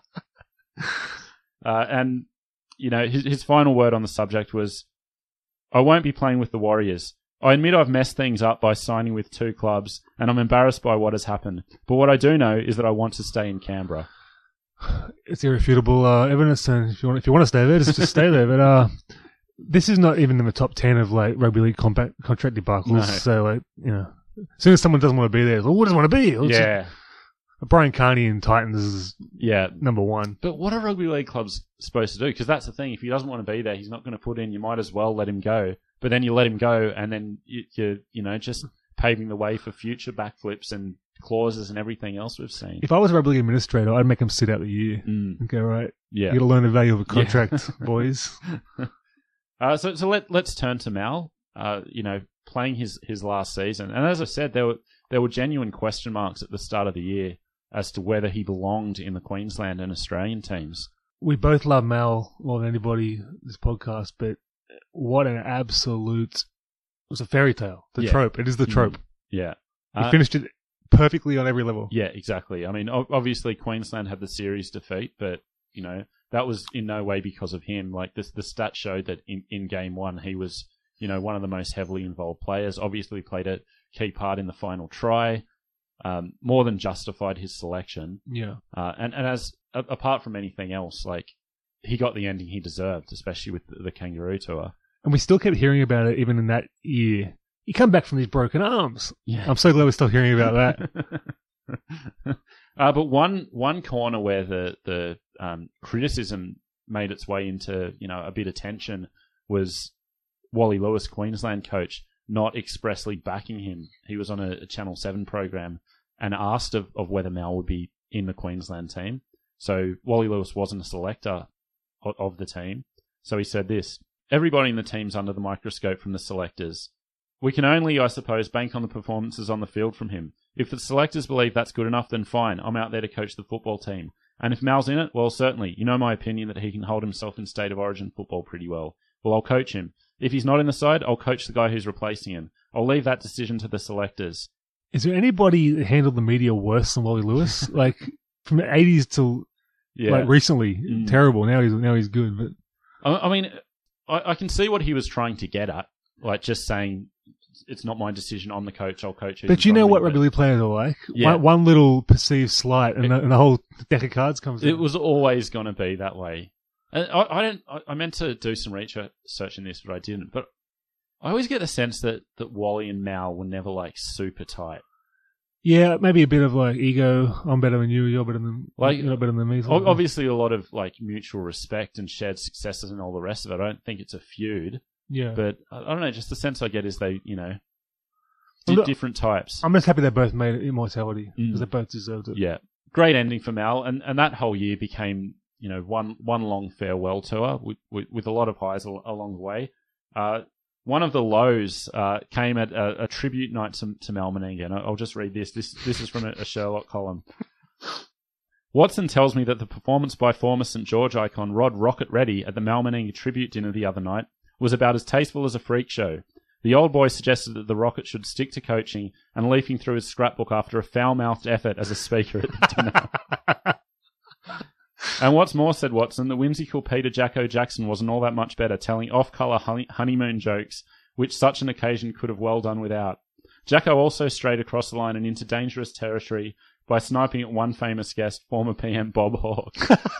and, his final word on the subject was, "I won't be playing with the Warriors. I admit I've messed things up by signing with 2 clubs, and I'm embarrassed by what has happened. But what I do know is that I want to stay in Canberra." It's irrefutable evidence, and if you want to stay there, just stay there. But this is not even in the top 10 of like rugby league contract debacles. No. So as soon as someone doesn't want to be there, what doesn't want to be? Yeah. Brian Carney in Titans is number 1. But what are rugby league clubs supposed to do? Because that's the thing. If he doesn't want to be there, he's not going to put in. You might as well let him go. But then you let him go, and then you're just paving the way for future backflips and clauses and everything else we've seen. If I was a rugby league administrator, I'd make him sit out the year and go, right, you got to learn the value of a contract, boys. So let's turn to Mal. Playing his last season, and as I said, there were genuine question marks at the start of the year as to whether he belonged in the Queensland and Australian teams. We both love Mal more than anybody in this podcast, but what an absolute... It was a fairy tale. The trope. It is the trope. Yeah. He finished it perfectly on every level. Yeah, exactly. I mean, obviously Queensland had the series defeat, but, that was in no way because of him. Like, the stats showed that in game 1, he was, one of the most heavily involved players. Obviously played a key part in the final try. More than justified his selection. Yeah. And as apart from anything else, like, he got the ending he deserved, especially with the Kangaroo Tour. And we still kept hearing about it even in that year. He come back from these broken arms. Yeah. I'm so glad we're still hearing about that. But one corner where the criticism made its way into, a bit of tension was Wally Lewis, Queensland coach, not expressly backing him. He was on a Channel 7 program and asked of whether Mal would be in the Queensland team. So Wally Lewis wasn't a selector of the team. So he said this: "Everybody in the team's under the microscope from the selectors. We can only, I suppose, bank on the performances on the field from him. If the selectors believe that's good enough, then fine. I'm out there to coach the football team. And if Mal's in it, well, certainly. You know my opinion that he can hold himself in State of Origin football pretty well. Well, I'll coach him. If he's not in the side, I'll coach the guy who's replacing him. I'll leave that decision to the selectors." Is there anybody that handled the media worse than Wally Lewis? Like, from the 80s till like recently, terrible. Now he's good. But I mean, I can see what he was trying to get at. Like, just saying, it's not my decision. I'm the coach. I'll coach you. But you know what rugby league players are like? Yeah. One little perceived slight and the whole deck of cards comes in. It was always going to be that way. And I meant to do some research in this, but I didn't. But I always get the sense that Wally and Mal were never like super tight. Yeah, maybe a bit of like ego. I'm better than you. You're better than you're not better than me. Obviously, a lot of like mutual respect and shared successes and all the rest of it. I don't think it's a feud. Yeah, but I don't know. Just the sense I get is they, different types. I'm just happy they both made it immortality because they both deserved it. Yeah, great ending for Mal, and that whole year became one long farewell tour with a lot of highs along the way. One of the lows came at a tribute night to Mal Meninga, and I'll just read this. This is from a Sherlock column. Watson tells me that the performance by former St George icon Rod Rocket Reddy at the Mal Meninga tribute dinner the other night was about as tasteful as a freak show. The old boy suggested that the Rocket should stick to coaching and leafing through his scrapbook after a foul-mouthed effort as a speaker at the dinner. And what's more, said Watson, the whimsical Peter Jacko Jackson wasn't all that much better, telling off-colour honeymoon jokes, which such an occasion could have well done without. Jacko also strayed across the line and into dangerous territory by sniping at one famous guest, former PM Bob Hawke.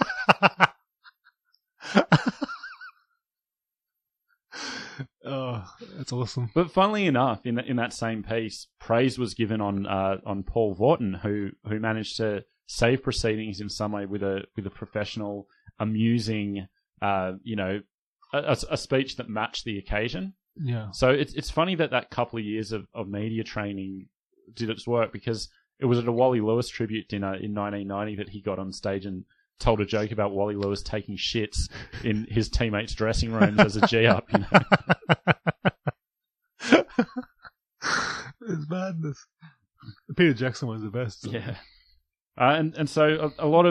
Oh, that's awesome. But funnily enough, in that same piece, praise was given on Paul Vaughton, who managed to save proceedings in some way with a professional, amusing, a speech that matched the occasion. Yeah. So it's funny that couple of years of media training did its work, because it was at a Wally Lewis tribute dinner in 1990 that he got on stage and told a joke about Wally Lewis taking shits in his teammates' dressing rooms as a G-up. It's madness. Peter Jackson was the best. Yeah. And so a lot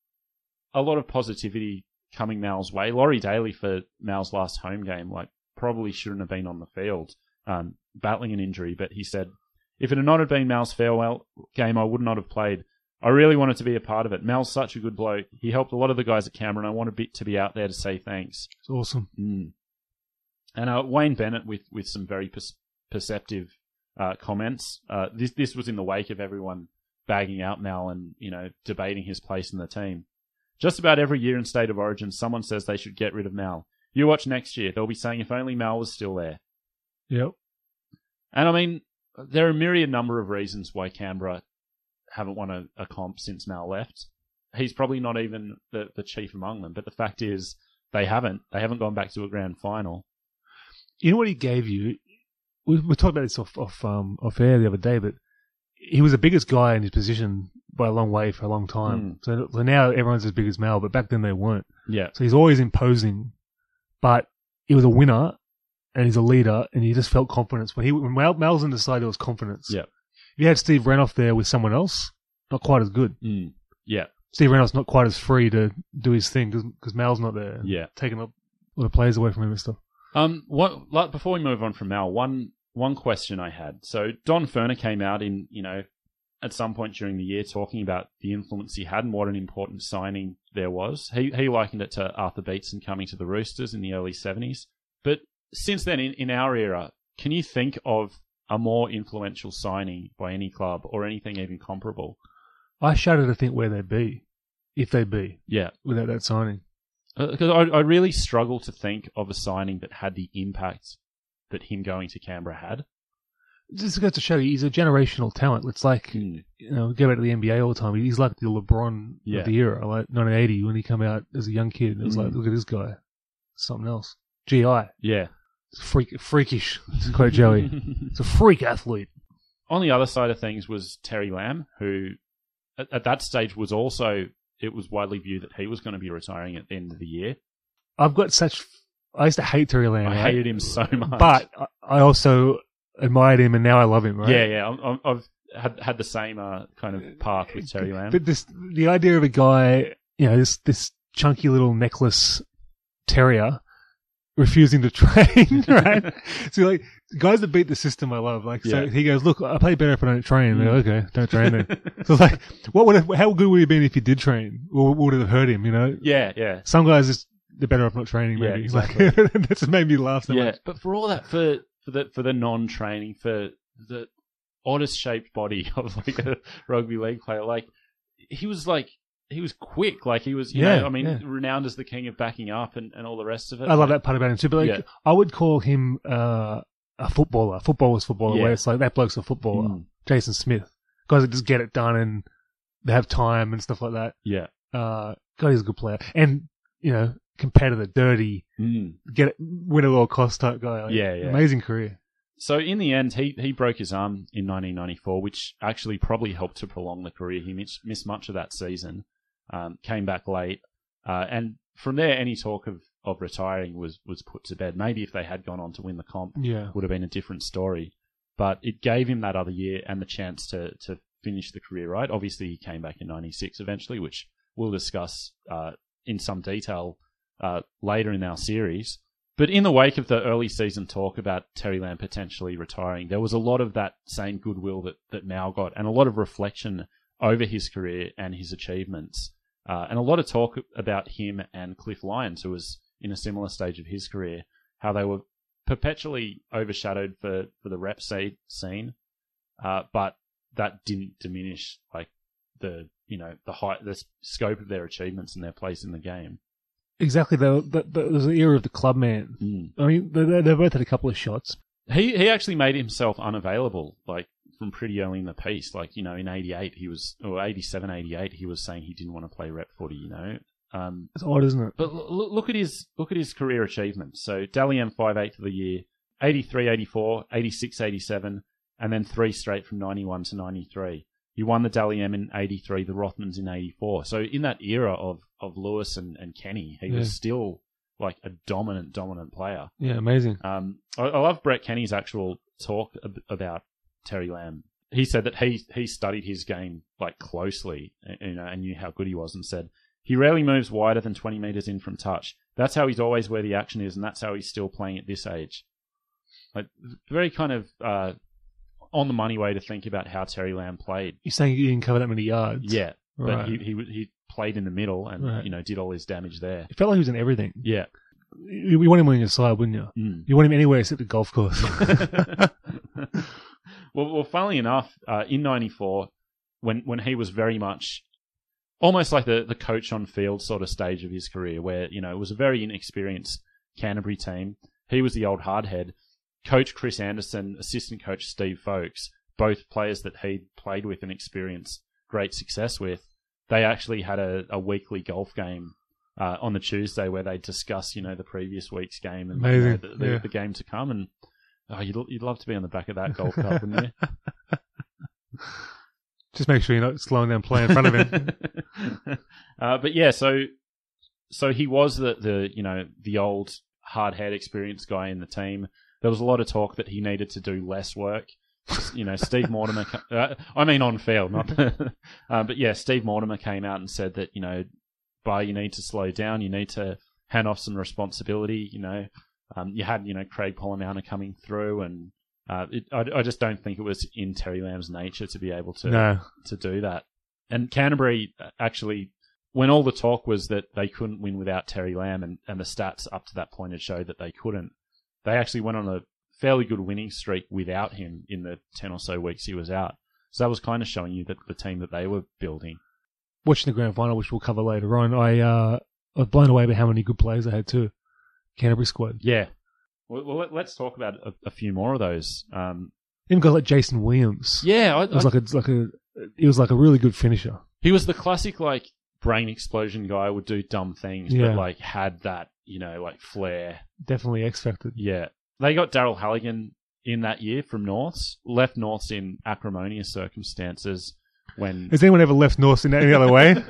of positivity coming Mal's way. Laurie Daly for Mal's last home game, probably shouldn't have been on the field, battling an injury, but he said, if it had not have been Mal's farewell game, I would not have played. I really wanted to be a part of it. Mal's such a good bloke. He helped a lot of the guys at Canberra, and I wanted to be out there to say thanks. It's awesome. And Wayne Bennett with some very perceptive comments. This was in the wake of everyone bagging out Mal and debating his place in the team. Just about every year in State of Origin, someone says they should get rid of Mal. You watch next year, they'll be saying if only Mal was still there. Yep. And I mean, there are a myriad number of reasons why Canberra haven't won a comp since Mal left. He's probably not even the chief among them, but the fact is they haven't gone back to a grand final. You know what he gave you? We talked about this off air the other day, but he was the biggest guy in his position by a long way for a long time. So now everyone's as big as Mal, but back then they weren't. Yeah. So he's always imposing, but he was a winner and he's a leader, and he just felt confidence. When Mal's in the side, there was confidence. Yeah. If you had Steve Renouf there with someone else, not quite as good. Yeah. Steve Renouf's not quite as free to do his thing because Mal's not there. Yeah. Taking a lot of players away from him and stuff. Before we move on from Mal, one question I had. So Don Ferner came out in, at some point during the year talking about the influence he had and what an important signing there was. He likened it to Arthur Beetson coming to the Roosters in the early 70s. But since then, in our era, can you think of a more influential signing by any club or anything even comparable? I shudder to think where they'd be, if they'd be, without that signing. Because I really struggle to think of a signing that had the impact that him going to Canberra had. Just goes to show you, he's a generational talent. It's like, go back to the NBA all the time. He's like the LeBron of the era, like 1980 when he came out as a young kid. It was like, look at this guy. Something else. GI. Yeah. It's freakish, to quote Joey. It's a freak athlete. On the other side of things was Terry Lamb, who at that stage was also, it was widely viewed that he was going to be retiring at the end of the year. I used to hate Terry Lamb. I hated him so much. But I also admired him, and now I love him, right? Yeah. I've had the same kind of path with Terry Lamb. But the idea of a guy, this chunky little necklace terrier refusing to train, right? So guys that beat the system, I love. So he goes, look, I play better if I don't train. They go, okay, don't train then. So it's like, how good would he have been if he did train? Or would it have hurt him? Yeah. Some guys they're better off not training. Maybe. Yeah, exactly. That's made me laugh so much. But for all that, for the non-training, for the oddest shaped body of a rugby league player, he was quick, he was, renowned as the king of backing up and all the rest of it. I love that part about him too, but I would call him a footballer. Footballer's footballer, where it's like, that bloke's a footballer. Jason Smith. guys that just get it done and they have time and stuff like that. Yeah. God, he's a good player. And, competitor, dirty, win at all costs type guy. Like, Yeah. Amazing career. So in the end, he broke his arm in 1994, which actually probably helped to prolong the career. He missed much of that season, came back late, and from there, any talk of retiring was put to bed. Maybe if they had gone on to win the comp, would have been a different story. But it gave him that other year and the chance to finish the career right. Obviously, he came back in 96 eventually, which we'll discuss in some detail later in our series. But in the wake of the early season talk about Terry Lamb potentially retiring, there was a lot of that same goodwill that Mal got and a lot of reflection over his career and his achievements. And a lot of talk about him and Cliff Lyons, who was in a similar stage of his career, how they were perpetually overshadowed for the rep scene, but that didn't diminish like the scope of their achievements and their place in the game. Exactly. There was an era of the club man. I mean, they both had a couple of shots. He actually made himself unavailable, like, from pretty early in the piece. Like, in 88, 87, 88, he was saying he didn't want to play rep footy, It's odd, isn't it? But look at his career achievements. So, Dally M 5/8 of the year, 83, 84, 86, 87, and then 3 straight from 91 to 93. He won the Dally M in 83, the Rothmans in 84. So in that era of Lewis and Kenny, he was still like a dominant player. Yeah, amazing. I love Brett Kenny's actual talk about Terry Lamb. He said that he studied his game like closely, and knew how good he was, and said he rarely moves wider than 20 meters in from touch. That's how he's always where the action is, and that's how he's still playing at this age. Like, very kind of on the money way to think about how Terry Lamb played. You're saying he didn't cover that many yards? Yeah, right. But he played in the middle and did all his damage there. It felt like he was in everything. Yeah. You want him on your side, wouldn't you? You want him anywhere except the golf course. Well, funnily enough, in 94, when he was very much almost like the coach on field sort of stage of his career, where, it was a very inexperienced Canterbury team. He was the old hardhead. Coach Chris Anderson, assistant coach Steve Folkes, both players that he'd played with and experienced great success with, they actually had a weekly golf game on the Tuesday where they discuss, the previous week's game and the game to come. And you'd love to be on the back of that golf cup, wouldn't you? Just make sure you're not slowing down play in front of him. But yeah, so he was the old hard-head experienced guy in the team. There was a lot of talk that he needed to do less work. Steve Mortimer, on field, not. But yeah, Steve Mortimer came out and said that, you need to slow down. You need to hand off some responsibility. You had, Craig Polamauna coming through, and I just don't think it was in Terry Lamb's nature to be able to do that. And Canterbury actually, when all the talk was that they couldn't win without Terry Lamb, and the stats up to that point had showed that they couldn't, they actually went on a fairly good winning streak without him in the 10 or so weeks he was out. So that was kind of showing you that the team that they were building. Watching the grand final, which we'll cover later on, I was blown away by how many good players they had too. Canterbury squad. Yeah. Well, let's talk about a few more of those. Even guys like Jason Williams. Yeah, he was like a really good finisher. He was the classic like brain explosion guy, would do dumb things, but like had that like flair. Definitely X-Factor. Yeah. They got Daryl Halligan in that year from Norths, left Norths in acrimonious circumstances when... Has anyone ever left Norths in any other way?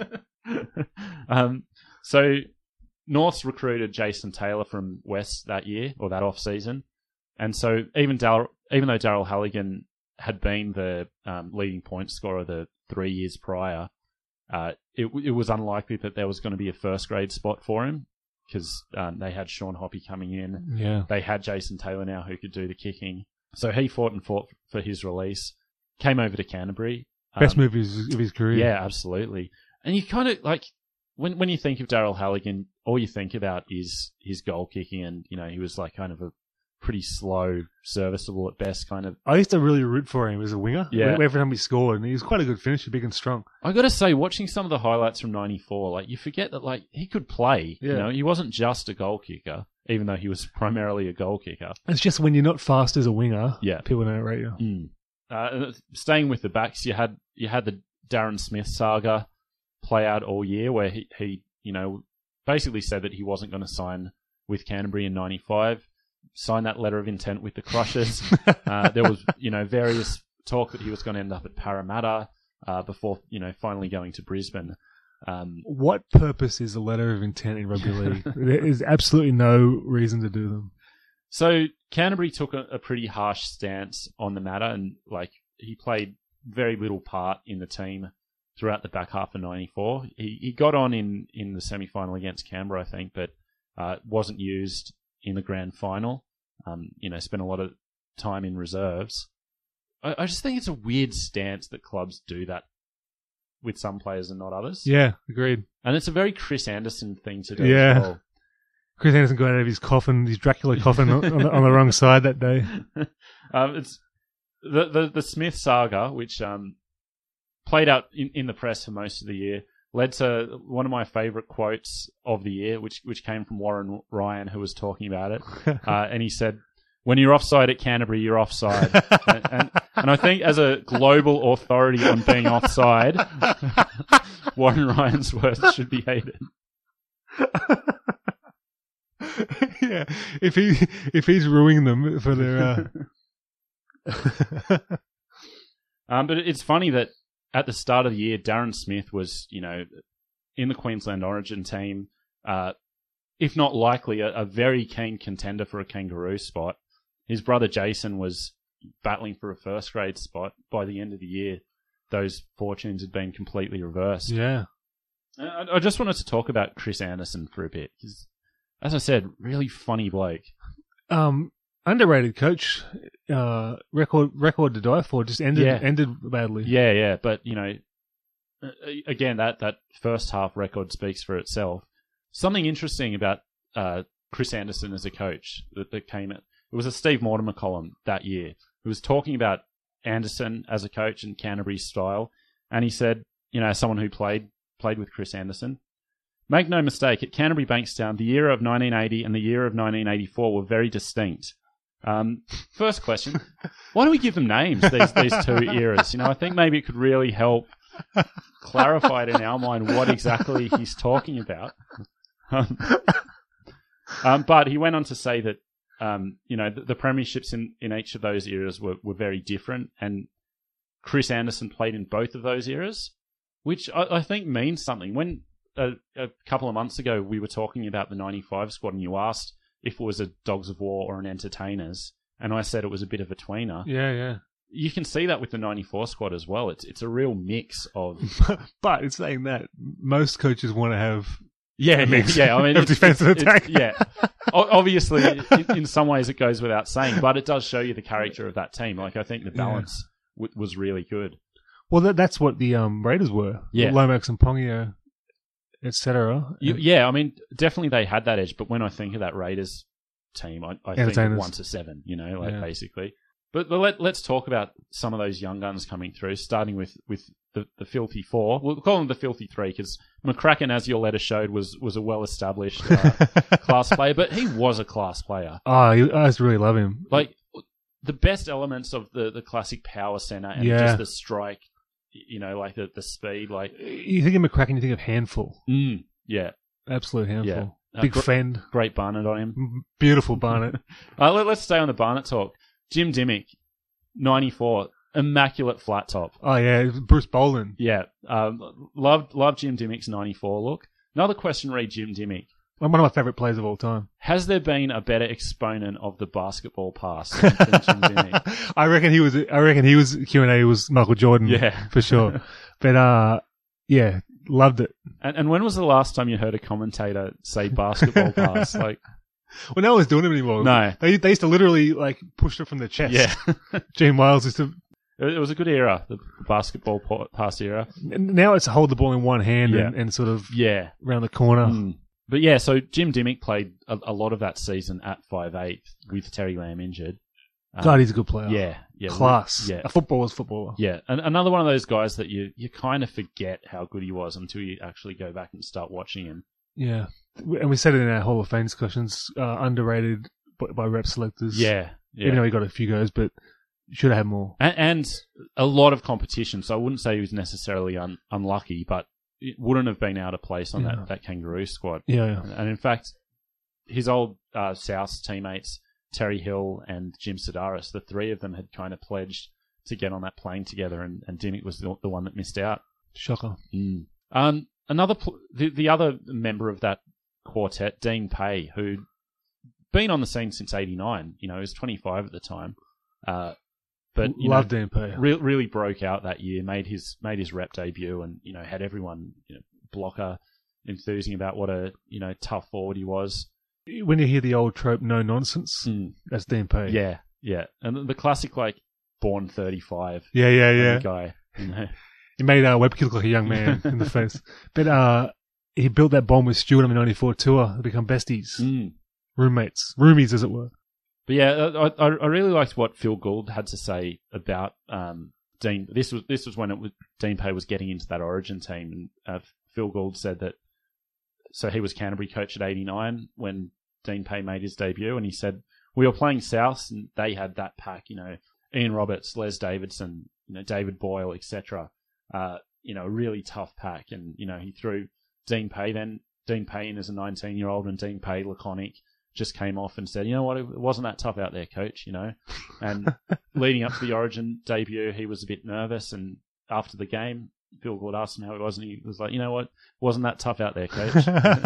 So Norths recruited Jason Taylor from West that year, or that off-season. And so even though Daryl Halligan had been the leading point scorer the 3 years prior, it was unlikely that there was going to be a first-grade spot for him, because they had Sean Hoppy coming in. Yeah. They had Jason Taylor now who could do the kicking. So he fought for his release, came over to Canterbury. Best move of his career. Yeah, absolutely. And you kind of, like, when you think of Daryl Halligan, all you think about is his goal kicking, and, he was like kind of a pretty slow, serviceable at best kind of. I used to really root for him as a winger. Yeah. Every time he scored, and he was quite a good finisher, big and strong. I got to say, watching some of the highlights from 94, like, you forget that, like, he could play. Yeah. He wasn't just a goal kicker, even though he was primarily a goal kicker. It's just when you're not fast as a winger, yeah, people don't rate you. staying with the backs, you had the Darren Smith saga play out all year, where he basically said that he wasn't going to sign with Canterbury in 95, signed that letter of intent with the Crushers. There was, various talk that he was going to end up at Parramatta before, finally going to Brisbane. What purpose is a letter of intent in rugby league? There is absolutely no reason to do them. So Canterbury took a pretty harsh stance on the matter, and he played very little part in the team throughout the back half of 94. He got on in the semi-final against Canberra, I think, but wasn't used in the grand final. Spent a lot of time in reserves. I just think it's a weird stance that clubs do that with some players and not others. Yeah, agreed. And it's a very Chris Anderson thing to do Yeah. as well. Chris Anderson got out of his coffin, his Dracula coffin, on the wrong side that day. It's the Smith saga, which played out in the press for most of the year, led to one of my favourite quotes of the year, which came from Warren Ryan, who was talking about it. And he said, "When you're offside at Canterbury, you're offside." and I think as a global authority on being offside, Warren Ryan's words should be hated. Yeah, if he's ruining them for their. But it's funny that at the start of the year, Darren Smith was, in the Queensland Origin team, if not likely, a very keen contender for a Kangaroo spot. His brother Jason was battling for a first grade spot. By the end of the year, those fortunes had been completely reversed. Yeah. I just wanted to talk about Chris Anderson for a bit, because, as I said, really funny bloke. Underrated coach, record to die for, just ended badly. Yeah, but, again, that first half record speaks for itself. Something interesting about Chris Anderson as a coach that came at, it was a Steve Mortimer column that year. He was talking about Anderson as a coach and Canterbury's style, and he said, as someone who played with Chris Anderson, "Make no mistake, at Canterbury Bankstown, the year of 1980 and the year of 1984 were very distinct." First question, why do we give them names, these two eras? I think maybe it could really help clarify it in our mind what exactly he's talking about. But he went on to say that, the premierships in each of those eras were very different, and Chris Anderson played in both of those eras, which I think means something. When a couple of months ago we were talking about the 95 squad, and you asked if it was a Dogs of War or an Entertainers, and I said it was a bit of a tweener. Yeah. You can see that with the 94 squad as well. It's a real mix of... But it's saying that most coaches want to have... Yeah. I mean, of defense and attack. Yeah. Obviously, in some ways it goes without saying, but it does show you the character of that team. I think the balance was really good. Well, that's what the Raiders were. Yeah. Lomax and Pongia, etc. Yeah, I mean, definitely they had that edge, but when I think of that Raiders team, I think of 1 to 7, basically. But let's talk about some of those young guns coming through, starting with the Filthy Four. We'll call them the Filthy Three, because McCracken, as your letter showed, was a well-established class player, but he was a class player. Oh, I just really love him. The best elements of the classic power centre and just the strike, the speed. You think of McCracken, you think of handful. Yeah. Absolute handful. Yeah. Big fend. Great Barnett on him. Beautiful Barnett. Let's stay on the Barnett talk. Jim Dimmick, 94, immaculate flat top. Oh, yeah, Bruce Boland. Yeah, loved Jim Dimmick's 94 look. Another question read Jim Dimmick. One of my favourite players of all time. Has there been a better exponent of the basketball pass than Jim Dimmick? I reckon he was Q&A was Michael Jordan. Yeah, for sure. But yeah, loved it. And when was the last time you heard a commentator say basketball pass? Well, no one's doing it anymore. No. They used to literally push it from the chest. Yeah. Gene Wiles used to... It was a good era, the basketball pass era. Now it's hold the ball in one hand and sort of around the corner. But yeah, so Jim Dimmick played a lot of that season at 5'8" with Terry Lamb injured. God, he's a good player. Yeah. Class. Yeah. A footballer's footballer. Yeah. And another one of those guys that you kind of forget how good he was until you actually go back and start watching him. Yeah. And we said it in our Hall of Fame discussions, underrated by rep selectors. Yeah. Even though he got a few goes, but should have had more. And a lot of competition. So I wouldn't say he was necessarily unlucky, but it wouldn't have been out of place on that Kangaroo squad. Yeah. And in fact, his old South teammates, Terry Hill and Jim Sedaris, the three of them had kind of pledged to get on that plane together, and Dimmick was the one that missed out. Shocker. The other member of that quartet, Dean Pay, who'd been on the scene since '89. He was 25 at the time. But Love Dean Pay. Really broke out that year, made his rep debut, and had everyone blocker enthusing about what a tough forward he was. When you hear the old trope, no nonsense, that's Dean Pay. Yeah, and the classic born 35. Yeah. Guy. He made Webke look like a young man in the face, but he built that bond with Stewart on the '94 tour. They become besties, roomies as it were. But yeah, I really liked what Phil Gould had to say about Dean. This was when Dean Pay was getting into that Origin team, and Phil Gould said that. So he was Canterbury coach at '89 when Dean Pay made his debut, and he said we were playing Souths and they had that pack, Ian Roberts, Les Davidson, David Boyle, etc. A really tough pack, and he threw Dean Pay in as a 19-year-old, and Dean Pay, laconic, just came off and said, what, it wasn't that tough out there, coach, And leading up to the Origin debut, he was a bit nervous, and after the game, Phil Gould asked him how it was, and he was like, what, it wasn't that tough out there, coach.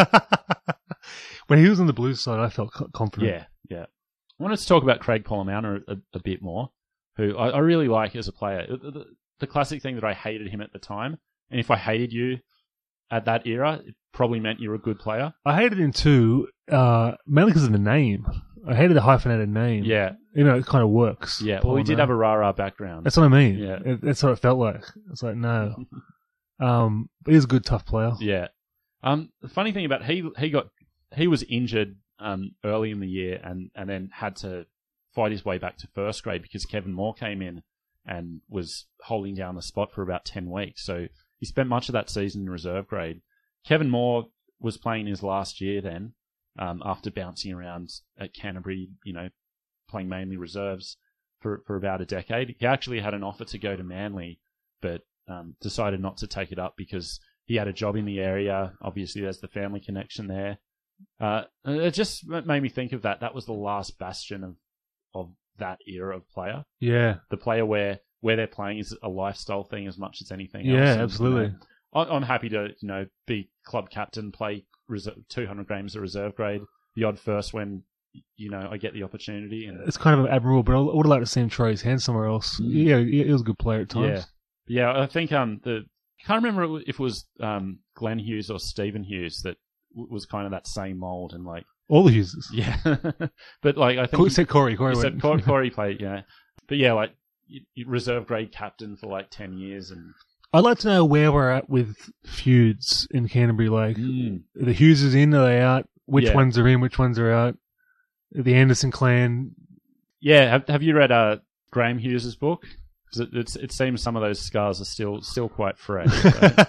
When he was on the Blues side, I felt confident. Yeah. I wanted to talk about Craig Polamalu a bit more, who I really like as a player. The classic thing that I hated him at the time, and if I hated you at that era, it probably meant you were a good player. I hated him too, mainly because of the name. I hated the hyphenated name. Yeah. It kind of works. Yeah, well, he did have a rah-rah background. That's what I mean. Yeah. That's what it felt like. It's like, no. But he's a good, tough player. Yeah. The funny thing about he was injured early in the year and then had to fight his way back to first grade because Kevin Moore came in and was holding down the spot for about 10 weeks. So he spent much of that season in reserve grade. Kevin Moore was playing his last year then, after bouncing around at Canterbury, playing mainly reserves for about a decade. He actually had an offer to go to Manly, but decided not to take it up because he had a job in the area. Obviously, there's the family connection there. It just made me think of that. That was the last bastion of that era of player. Yeah. The player where they're playing is a lifestyle thing as much as anything else. Yeah, And, absolutely. I'm happy to, be club captain, play 200 games of reserve grade, the odd first when, I get the opportunity. And it's kind of admirable, but I would have liked to see him try his hand somewhere else. Yeah, he was a good player at times. Yeah, I think I can't remember if it was Glenn Hughes or Stephen Hughes that was kind of that same mold and all the Hugheses. Yeah, but I think said Corey. Corey played, but yeah, reserve grade captain for 10 years. And I'd like to know where we're at with feuds in Canterbury. The Hugheses in, are they out? Which ones are in? Which ones are out? The Anderson clan. Yeah, have you read Graham Hughes' book? Because it seems some of those scars are still quite fresh. So.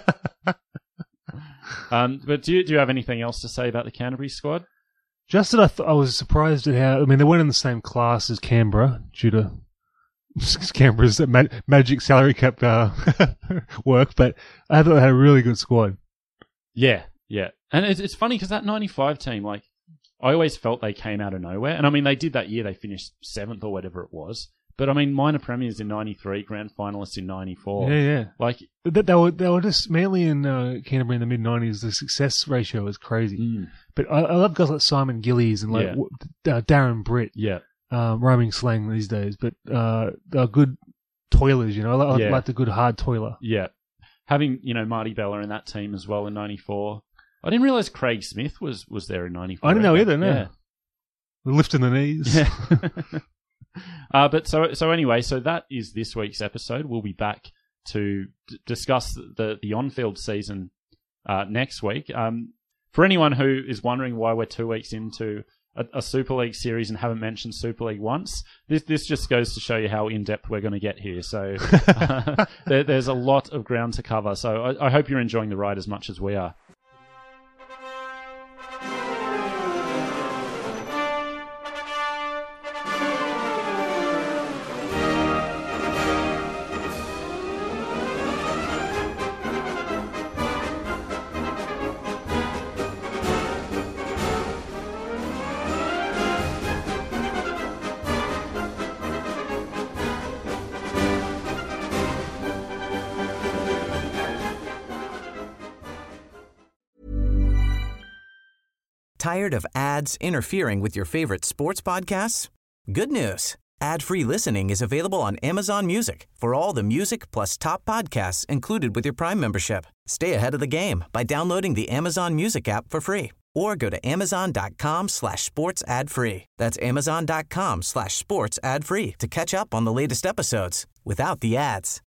But do you have anything else to say about the Canterbury squad? Just that I was surprised at how, they weren't in the same class as Canberra due to Canberra's magic salary cap work, but I thought they had a really good squad. Yeah. And it's funny because that 95 team, I always felt they came out of nowhere. And they did that year, they finished 7th or whatever it was. But minor premiers in 93, grand finalists in 94. Yeah. They were just mainly in Canterbury in the mid-90s. The success ratio was crazy. But I love guys like Simon Gillies and Darren Britt. Yeah. Rhyming slang these days, but they're good toilers. I like the good hard toiler. Yeah. Having Marty Bella in that team as well in 94. I didn't realise Craig Smith was there in 94. I didn't know either. No. Yeah. Lifting the knees. Yeah. But so anyway, so that is this week's episode. We'll be back to discuss the on-field season next week. For anyone who is wondering why we're 2 weeks into a Super League series and haven't mentioned Super League once, this just goes to show you how in-depth we're going to get here. So there's a lot of ground to cover. So I hope you're enjoying the ride as much as we are. Tired of ads interfering with your favorite sports podcasts? Good news. Ad-free listening is available on Amazon Music for all the music plus top podcasts included with your Prime membership. Stay ahead of the game by downloading the Amazon Music app for free or go to amazon.com/sports ad free. That's amazon.com/sports ad free to catch up on the latest episodes without the ads.